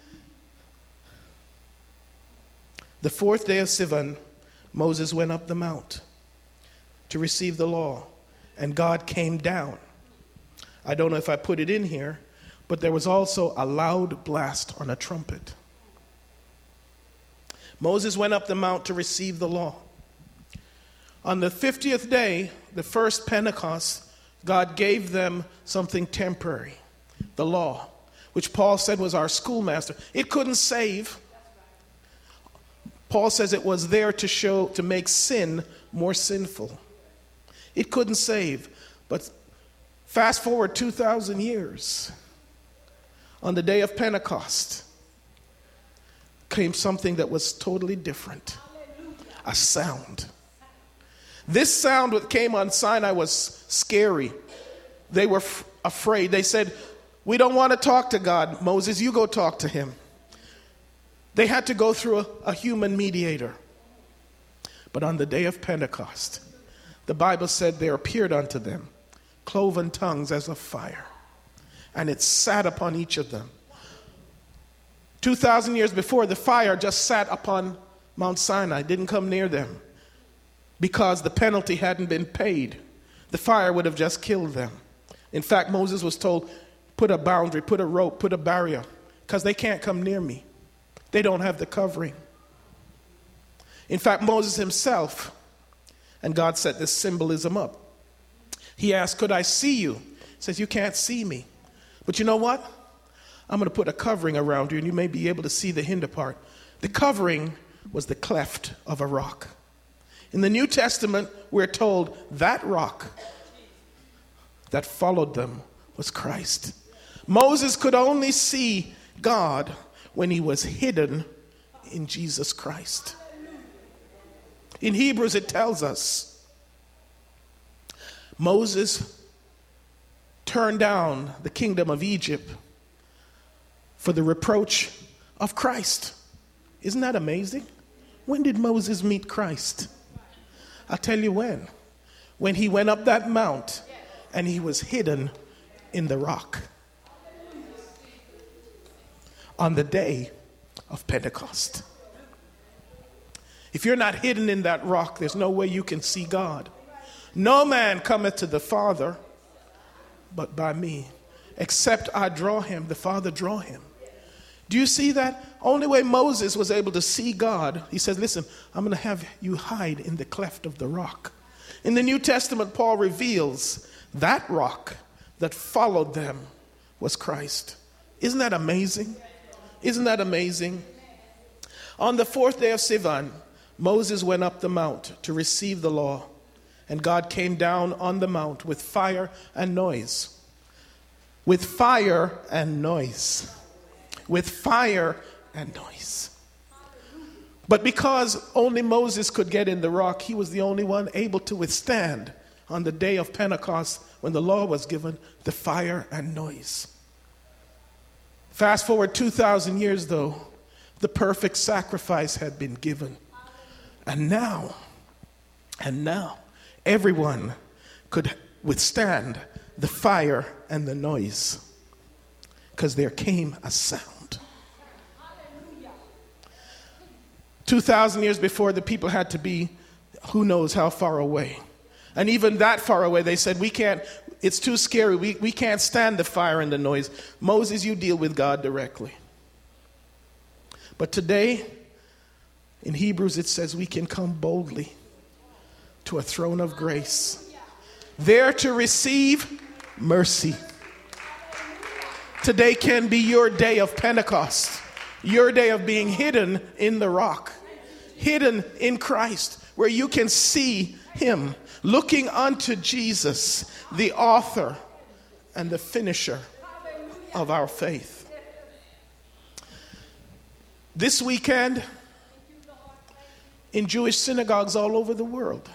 the fourth day of Sivan, Moses went up the mount to receive the law, and God came down. I don't know if I put it in here, but there was also a loud blast on a trumpet. Moses went up the mount to receive the law. On the fiftieth day, the first Pentecost, God gave them something temporary, the law, which Paul said was our schoolmaster. It couldn't save. Paul says it was there to show, to make sin more sinful. It couldn't save. But fast forward two thousand years, on the day of Pentecost, came something that was totally different. A sound. This sound that came on Sinai was scary. They were f- afraid. They said, "We don't want to talk to God. Moses, you go talk to him." They had to go through a, a human mediator. But on the day of Pentecost, the Bible said there appeared unto them cloven tongues as of fire, and it sat upon each of them. Two thousand years before, the fire just sat upon Mount Sinai, didn't come near them, because the penalty hadn't been paid. The fire would have just killed them. In fact, Moses was told, put a boundary, put a rope, put a barrier, because they can't come near me. They don't have the covering. In fact, Moses himself, and God set this symbolism up. He asked, could I see you? He says, you can't see me. But you know what? I'm going to put a covering around you, and you may be able to see the hinder part. The covering was the cleft of a rock. In the New Testament, we're told that rock that followed them was Christ. Moses could only see God when he was hidden in Jesus Christ. In Hebrews, it tells us Moses turned down the kingdom of Egypt for the reproach of Christ. Isn't that amazing? When did Moses meet Christ? I'll tell you when. When he went up that mount and he was hidden in the rock on the day of Pentecost. If you're not hidden in that rock, there's no way you can see God. No man cometh to the Father but by me. Except I draw him, the Father draw him. Do you see that? Only way Moses was able to see God, he says, listen, I'm going to have you hide in the cleft of the rock. In the New Testament, Paul reveals that rock that followed them was Christ. Isn't that amazing? Isn't that amazing? On the fourth day of Sivan, Moses went up the mount to receive the law, and God came down on the mount with fire and noise. With fire and noise. With fire and noise. But because only Moses could get in the rock, he was the only one able to withstand on the day of Pentecost when the law was given, the fire and noise. Fast forward two thousand years though, the perfect sacrifice had been given. And now, and now, everyone could withstand the fire and the noise because there came a sound. two thousand years before, the people had to be who knows how far away. And even that far away, they said, we can't, it's too scary. We, we can't stand the fire and the noise. Moses, you deal with God directly. But today, in Hebrews, it says we can come boldly to a throne of grace, there to receive mercy. Today can be your day of Pentecost, your day of being hidden in the rock, hidden in Christ, where you can see him looking unto Jesus, the author and the finisher of our faith. This weekend, in Jewish synagogues all over the world,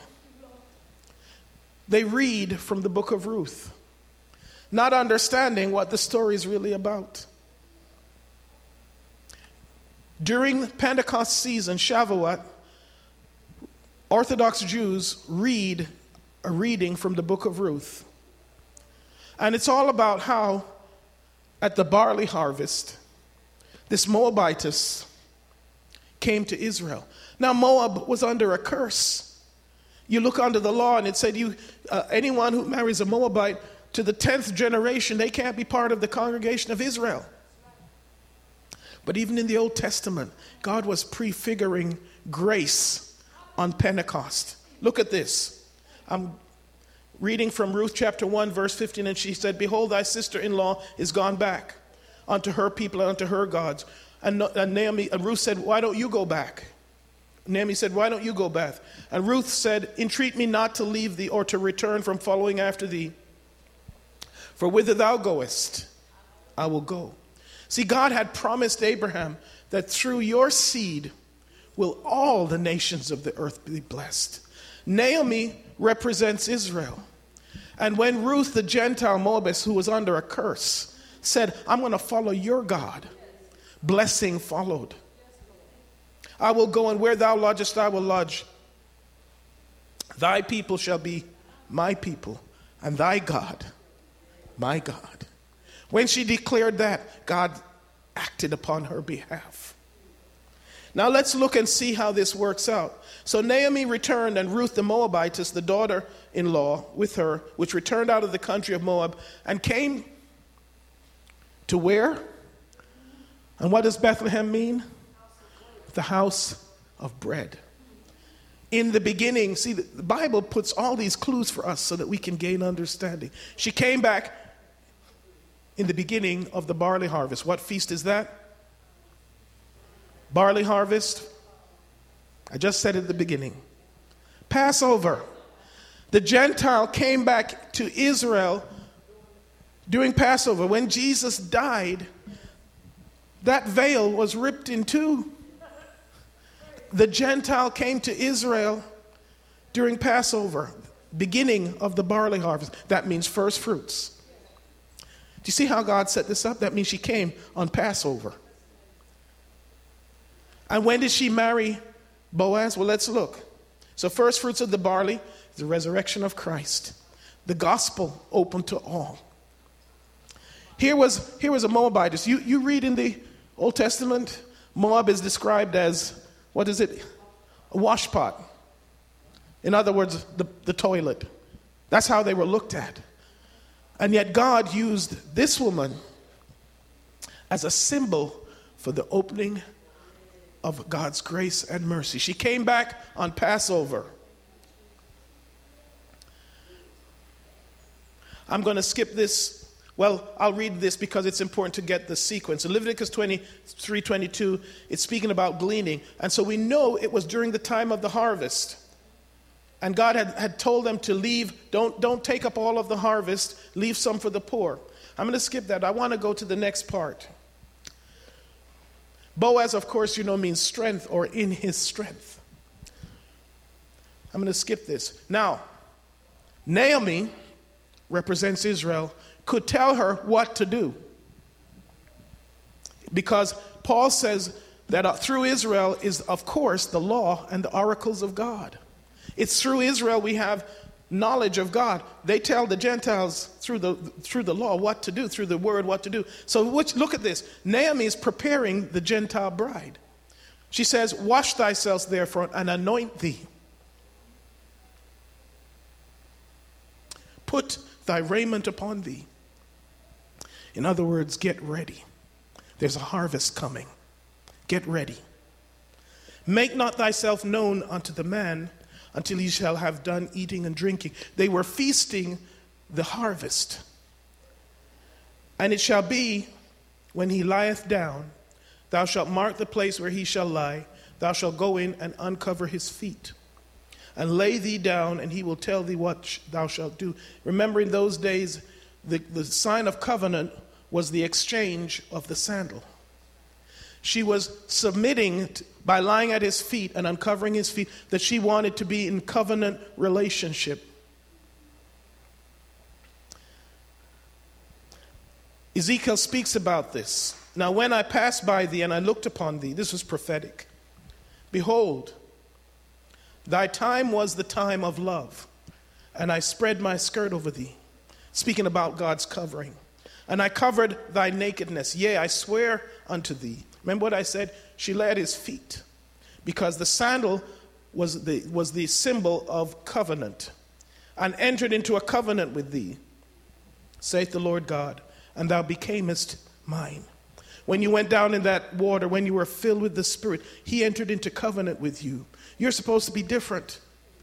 they read from the book of Ruth, not understanding what the story is really about. During Pentecost season, Shavuot, Orthodox Jews read a reading from the book of Ruth. And it's all about how at the barley harvest, this Moabitess came to Israel. Now Moab was under a curse. You look under the law and it said you uh, anyone who marries a Moabite to the tenth generation, they can't be part of the congregation of Israel. But even in the Old Testament, God was prefiguring grace on Pentecost. Look at this. I'm reading from Ruth chapter one, verse fifteen, and she said, behold, thy sister-in-law is gone back unto her people and unto her gods. And, and Naomi, and Ruth said, why don't you go back? Naomi said, why don't you go back? And Ruth said, entreat me not to leave thee or to return from following after thee. For whither thou goest, I will go. See, God had promised Abraham that through your seed will all the nations of the earth be blessed. Naomi represents Israel. And when Ruth, the Gentile Moabitess, who was under a curse, said, I'm going to follow your God, blessing followed. I will go, and where thou lodgest, I will lodge. Thy people shall be my people, and thy God, my God. When she declared that, God acted upon her behalf. Now let's look and see how this works out. So Naomi returned, and Ruth the Moabitess, the daughter-in-law, with her, which returned out of the country of Moab, and came to where? And what does Bethlehem mean? The house of bread. In the beginning, see, the Bible puts all these clues for us so that we can gain understanding. She came back in the beginning of the barley harvest. What feast is that? Barley harvest. I just said at the beginning. Passover. The Gentile came back to Israel during Passover. When Jesus died, that veil was ripped in two. The Gentile came to Israel during Passover, beginning of the barley harvest. That means first fruits. Do you see how God set this up? That means she came on Passover. And when did she marry Boaz? Well, let's look. So first fruits of the barley is the resurrection of Christ. The gospel open to all. Here was, here was a Moabitess. You, you read in the Old Testament, Moab is described as, what is it? A washpot. In other words, the, the toilet. That's how they were looked at. And yet God used this woman as a symbol for the opening of God's grace and mercy. She came back on Passover. I'm going to skip this. Well, I'll read this because it's important to get the sequence. In Leviticus twenty-three twenty-two, it's speaking about gleaning. And so we know it was during the time of the harvest. And God had, had told them to leave, don't, don't take up all of the harvest, leave some for the poor. I'm going to skip that. I want to go to the next part. Boaz, of course, you know, means strength or in his strength. I'm going to skip this. Now, Naomi represents Israel, could tell her what to do. Because Paul says that uh, through Israel is, of course, the law and the oracles of God. It's through Israel we have knowledge of God. They tell the Gentiles through the through the law what to do, through the word what to do. So which, look at this. Naomi is preparing the Gentile bride. She says, wash thyself therefore and anoint thee. Put thy raiment upon thee. In other words, get ready. There's a harvest coming. Get ready. Make not thyself known unto the man until he shall have done eating and drinking. They were feasting the harvest. And it shall be, when he lieth down, thou shalt mark the place where he shall lie. Thou shalt go in and uncover his feet, and lay thee down, and he will tell thee what sh- thou shalt do. Remember, in those days, the, the sign of covenant was the exchange of the sandal. She was submitting to, by lying at his feet and uncovering his feet, that she wanted to be in covenant relationship. Ezekiel speaks about this. Now when I passed by thee and I looked upon thee, this was prophetic. Behold, thy time was the time of love, and I spread my skirt over thee. Speaking about God's covering. And I covered thy nakedness. Yea, I swear unto thee. Remember what I said? She lay at his feet, because the sandal was the, was the symbol of covenant, and entered into a covenant with thee, saith the Lord God, and thou becamest mine. When you went down in that water, when you were filled with the Spirit, he entered into covenant with you. You're supposed to be different.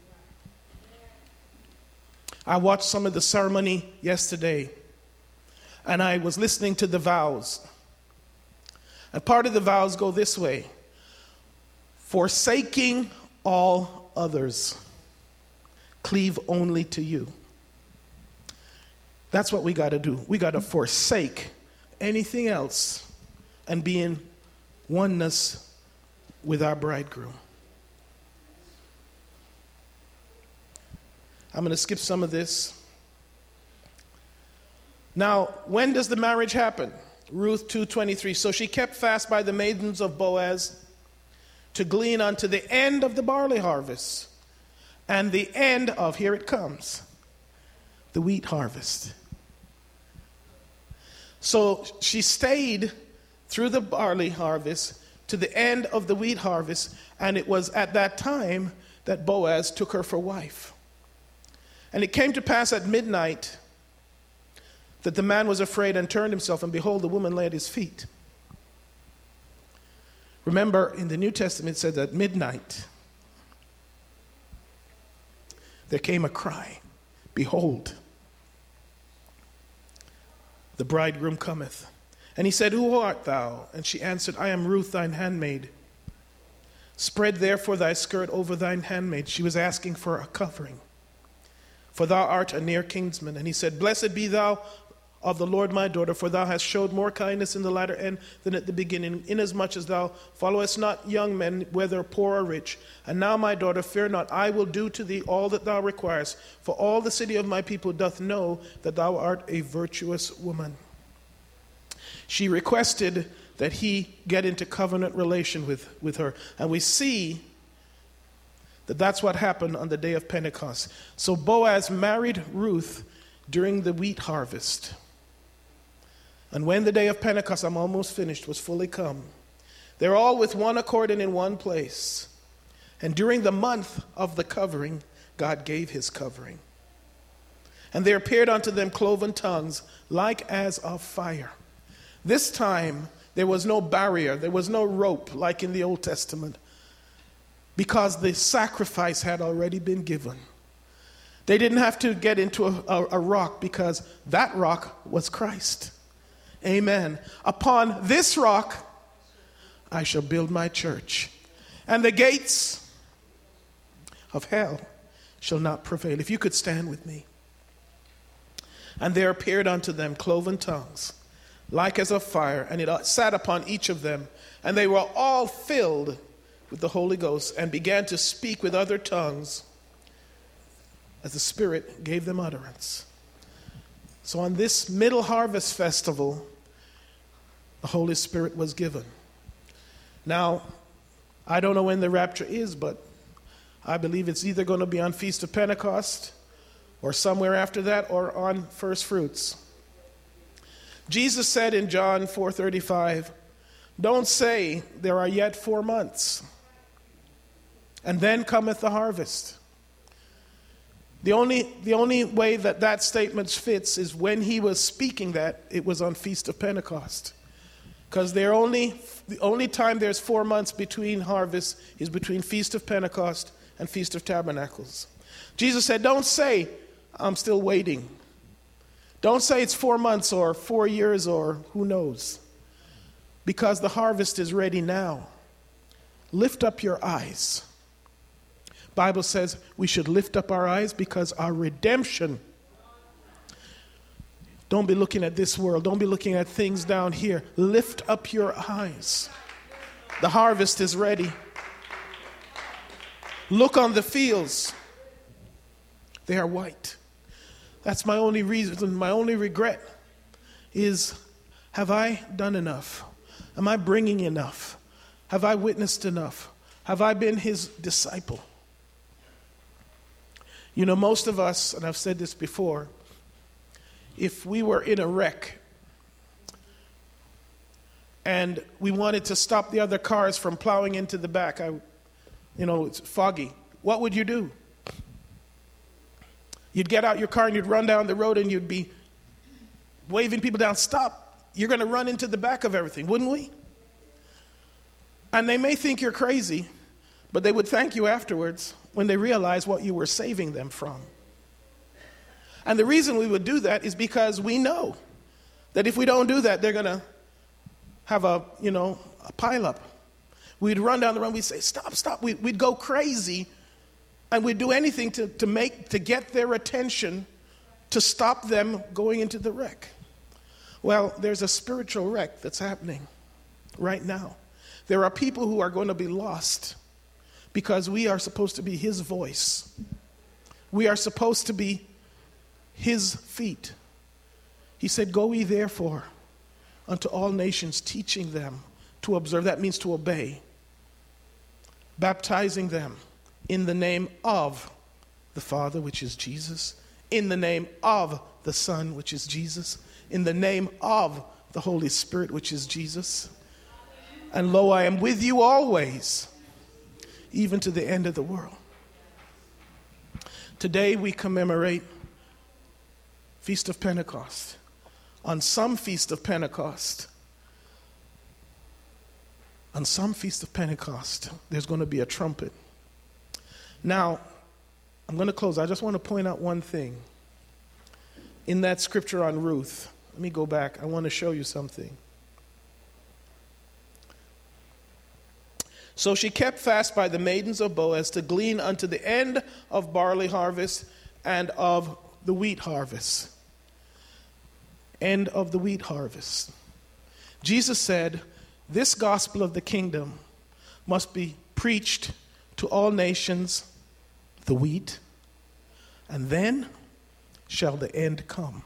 I watched some of the ceremony yesterday, and I was listening to the vows. And part of the vows go this way: forsaking all others, cleave only to you. That's what we got to do. We got to forsake anything else and be in oneness with our bridegroom. I'm going to skip some of this. Now, when does the marriage happen? Ruth two twenty-three. So she kept fast by the maidens of Boaz to glean unto the end of the barley harvest, and the end of, here it comes, the wheat harvest. So she stayed through the barley harvest to the end of the wheat harvest, and it was at that time that Boaz took her for wife. And it came to pass at midnight that the man was afraid and turned himself, and behold, the woman lay at his feet. Remember, in the New Testament it said at midnight. there came a cry, "Behold, the bridegroom cometh." And he said, "Who art thou?" And she answered, "I am Ruth, thine handmaid. Spread therefore thy skirt over thine handmaid." She was asking for a covering, "for thou art a near kinsman." And he said, "Blessed be thou of the Lord, my daughter, for thou hast showed more kindness in the latter end than at the beginning, inasmuch as thou followest not young men, whether poor or rich. And now, my daughter, fear not, I will do to thee all that thou requirest, for all the city of my people doth know that thou art a virtuous woman." She requested that he get into covenant relation with, with her. And we see that that's what happened on the day of Pentecost. So Boaz married Ruth during the wheat harvest. And when the day of Pentecost, I'm almost finished, was fully come, they're all with one accord and in one place. And during the month of the covering, God gave his covering. And there appeared unto them cloven tongues, like as of fire. This time, there was no barrier, there was no rope like in the Old Testament, because the sacrifice had already been given. They didn't have to get into a, a, a rock, because that rock was Christ. Amen. "Upon this rock I shall build my church, and the gates of hell shall not prevail." If you could stand with me. "And there appeared unto them cloven tongues, like as of fire, and it sat upon each of them. And they were all filled with the Holy Ghost, and began to speak with other tongues as the Spirit gave them utterance." So on this middle harvest festival, the Holy Spirit was given. Now, I don't know when the rapture is, but I believe it's either going to be on Feast of Pentecost, or somewhere after that, or on first fruits. Jesus said in John four thirty-five, "Don't say, there are yet four months, and then cometh the harvest." The only, the only way that that statement fits is when he was speaking that, it was on Feast of Pentecost. Because they're only, the only time there's four months between harvests is between Feast of Pentecost and Feast of Tabernacles. Jesus said, "Don't say, I'm still waiting. Don't say it's four months or four years or who knows. Because the harvest is ready now. Lift up your eyes." Bible says we should lift up our eyes because our redemption. Don't be looking at this world. Don't be looking at things down here. Lift up your eyes. The harvest is ready. Look on the fields. They are white. That's my only reason, my only regret is, have I done enough? Am I bringing enough? Have I witnessed enough? Have I been his disciple? You know, most of us, and I've said this before, if we were in a wreck and we wanted to stop the other cars from plowing into the back, I, you know, it's foggy, what would you do? You'd get out your car and you'd run down the road and you'd be waving people down, "Stop, you're going to run into the back of everything," wouldn't we? And they may think you're crazy, but they would thank you afterwards when they realize what you were saving them from. And the reason we would do that is because we know that if we don't do that, they're going to have a, you know, a pileup. We'd run down the road, we'd say, "Stop, stop." We'd, we'd go crazy, and we'd do anything to, to make, to get their attention, to stop them going into the wreck. Well, there's a spiritual wreck that's happening right now. There are people who are going to be lost because we are supposed to be his voice. We are supposed to be his feet. He said, "Go ye therefore unto all nations, teaching them to observe." That means to obey. "Baptizing them in the name of the Father, which is Jesus, in the name of the Son, which is Jesus, in the name of the Holy Spirit, which is Jesus. And lo, I am with you always, even to the end of the world." Today we commemorate Feast of Pentecost. On some Feast of Pentecost, on some Feast of Pentecost, there's going to be a trumpet. Now, I'm going to close. I just want to point out one thing. In that scripture on Ruth, let me go back. I want to show you something. So she kept fast by the maidens of Boaz to glean unto the end of barley harvest and of the wheat harvest. End of the wheat harvest. Jesus said, this gospel of the kingdom must be preached to all nations, the wheat, and then shall the end come.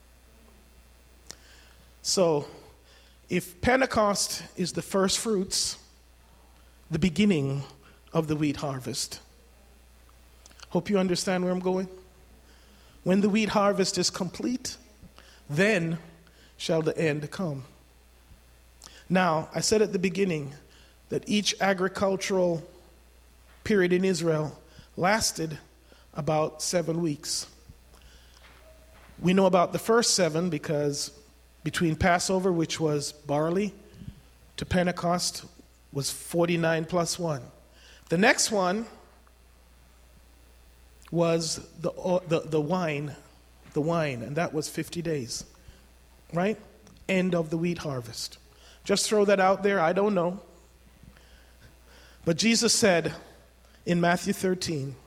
So, if Pentecost is the first fruits, the beginning of the wheat harvest. Hope you understand where I'm going. When the wheat harvest is complete, then shall the end come. Now, I said at the beginning that each agricultural period in Israel lasted about seven weeks. We know about the first seven because between Passover, which was barley, to Pentecost was forty-nine plus one. The next one was the, the, the wine, the wine, and that was fifty days, right? End of the wheat harvest. Just throw that out there, I don't know. But Jesus said in Matthew thirteen,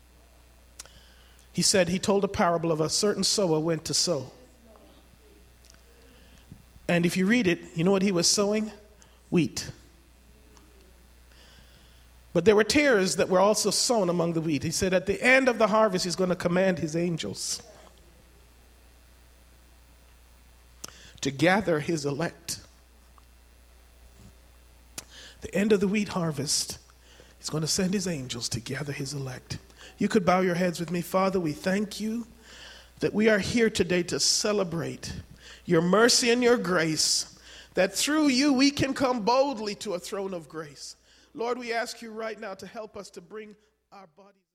he said, he told a parable of a certain sower went to sow. And if you read it, you know what he was sowing? Wheat. But there were tares that were also sown among the wheat. He said at the end of the harvest, he's going to command his angels to gather his elect. The end of the wheat harvest, he's going to send his angels to gather his elect. You could bow your heads with me. Father, we thank you that we are here today to celebrate your mercy and your grace, that through you we can come boldly to a throne of grace. Lord, we ask you right now to help us to bring our bodies.